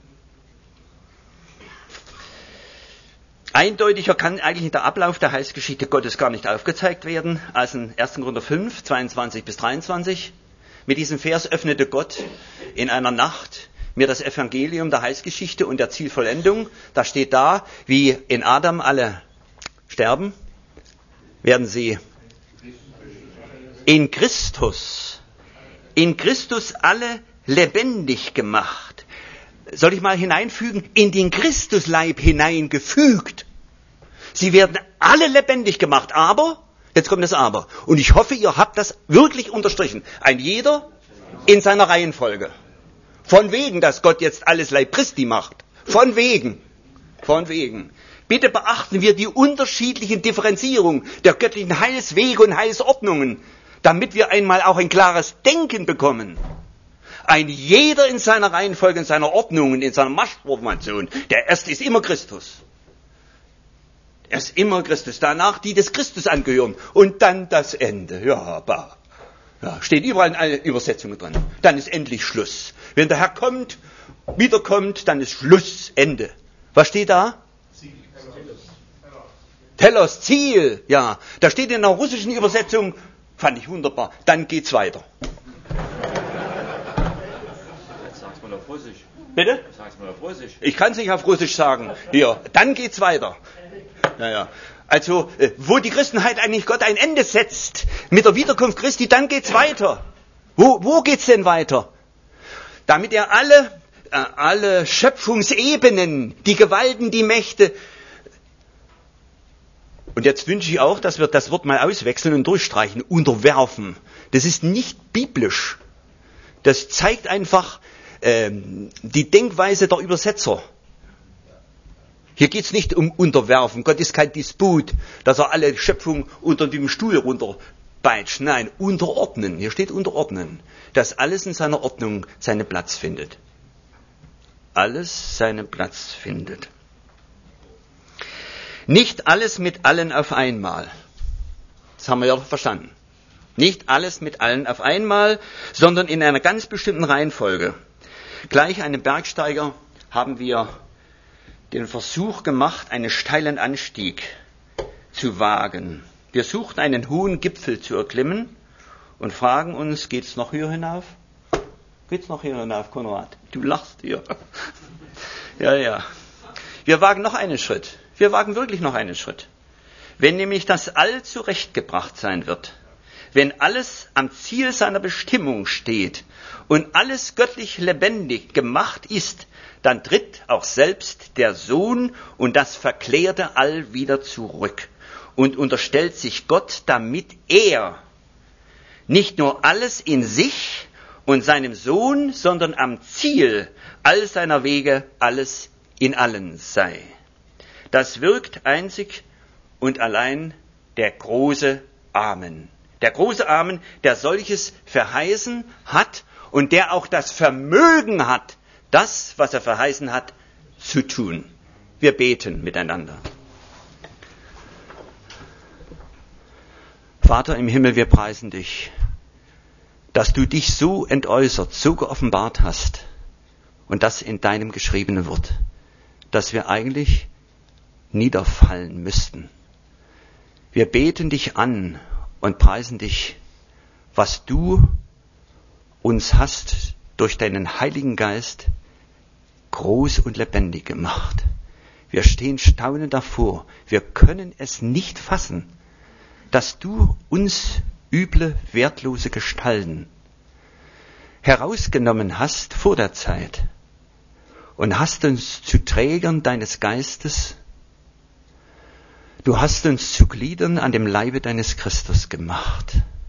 Eindeutiger kann eigentlich der Ablauf der Heilsgeschichte Gottes gar nicht aufgezeigt werden, als in 1. Korinther 5, 22 bis 23. Mit diesem Vers öffnete Gott in einer Nacht mir das Evangelium der Heilsgeschichte und der Zielvollendung. Da steht da, wie in Adam alle sterben, werden sie In Christus alle lebendig gemacht. Soll ich mal hineinfügen? In den Christusleib hineingefügt. Sie werden alle lebendig gemacht, aber, jetzt kommt das Aber, und ich hoffe, ihr habt das wirklich unterstrichen, ein jeder in seiner Reihenfolge. Von wegen, dass Gott jetzt alles Leib Christi macht. Von wegen. Bitte beachten wir die unterschiedlichen Differenzierungen der göttlichen Heilswege und Heilsordnungen, damit wir einmal auch ein klares Denken bekommen. Ein jeder in seiner Reihenfolge, in seiner Ordnung, in seiner Marschformation. Der Erste ist immer Christus. Er ist immer Christus. Danach die des Christus angehören. Und dann das Ende. Ja, steht überall in allen Übersetzungen drin. Dann ist endlich Schluss. Wenn der Herr wiederkommt, dann ist Schluss, Ende. Was steht da? Telos, Ziel. Ja, da steht in der russischen Übersetzung, fand ich wunderbar, dann geht's weiter. Sag's mal auf Russisch. Bitte? Sag's mal auf Russisch. Ich kann es nicht auf Russisch sagen. Hier, dann geht's weiter. Naja. Also, wo die Christenheit eigentlich Gott ein Ende setzt, mit der Wiederkunft Christi, dann geht's weiter. Wo geht's denn weiter? Damit er alle Schöpfungsebenen, die Gewalten, die Mächte, und jetzt wünsche ich auch, dass wir das Wort mal auswechseln und durchstreichen, unterwerfen. Das ist nicht biblisch. Das zeigt einfach die Denkweise der Übersetzer. Hier geht es nicht um Unterwerfen. Gott ist kein Disput, dass er alle Schöpfung unter dem Stuhl runterpeitscht. Nein, unterordnen. Hier steht unterordnen. Dass alles in seiner Ordnung seinen Platz findet. Alles seinen Platz findet. Nicht alles mit allen auf einmal. Das haben wir ja verstanden. Nicht alles mit allen auf einmal, sondern in einer ganz bestimmten Reihenfolge. Gleich einem Bergsteiger haben wir den Versuch gemacht, einen steilen Anstieg zu wagen. Wir suchten einen hohen Gipfel zu erklimmen und fragen uns, geht's noch hier hinauf? Geht's noch hier hinauf, Konrad? Du lachst hier. Ja. Wir wagen noch einen Schritt. Wir wagen wirklich noch einen Schritt. Wenn nämlich das All zurechtgebracht sein wird, wenn alles am Ziel seiner Bestimmung steht und alles göttlich lebendig gemacht ist, dann tritt auch selbst der Sohn und das verklärte All wieder zurück und unterstellt sich Gott, damit er nicht nur alles in sich und seinem Sohn, sondern am Ziel all seiner Wege alles in allen sei. Das wirkt einzig und allein der große Amen. Der große Amen, der solches verheißen hat und der auch das Vermögen hat, das, was er verheißen hat, zu tun. Wir beten miteinander. Vater im Himmel, wir preisen dich, dass du dich so entäußert, so geoffenbart hast und das in deinem geschriebenen Wort, dass wir eigentlich niederfallen müssten. Wir beten dich an und preisen dich, was du uns hast durch deinen Heiligen Geist groß und lebendig gemacht. Wir stehen staunend davor. Wir können es nicht fassen, dass du uns üble, wertlose Gestalten herausgenommen hast vor der Zeit und hast uns zu Trägern deines Geistes, du hast uns zu Gliedern an dem Leibe deines Christus gemacht.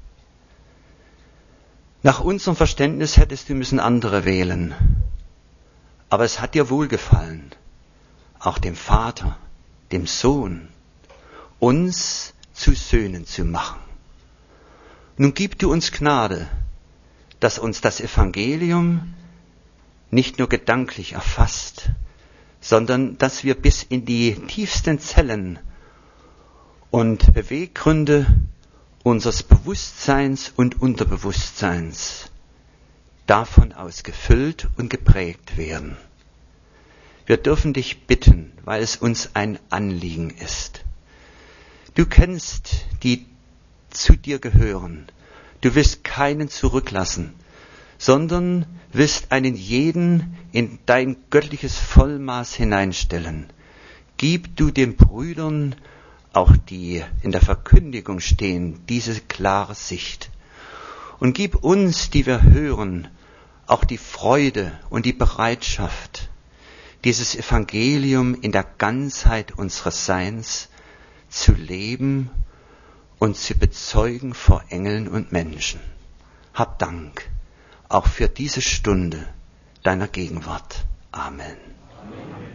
Nach unserem Verständnis hättest du müssen andere wählen, aber es hat dir wohlgefallen, auch dem Vater, dem Sohn, uns zu Söhnen zu machen. Nun gib du uns Gnade, dass uns das Evangelium nicht nur gedanklich erfasst, sondern dass wir bis in die tiefsten Zellen und Beweggründe unseres Bewusstseins und Unterbewusstseins davon aus gefüllt und geprägt werden. Wir dürfen dich bitten, weil es uns ein Anliegen ist. Du kennst, die zu dir gehören. Du wirst keinen zurücklassen, sondern wirst einen jeden in dein göttliches Vollmaß hineinstellen. Gib du den Brüdern, auch die in der Verkündigung stehen, diese klare Sicht Und gib uns, die wir hören, auch die Freude und die Bereitschaft, dieses Evangelium in der Ganzheit unseres Seins zu leben und zu bezeugen vor Engeln und Menschen. Hab Dank auch für diese Stunde deiner Gegenwart. Amen.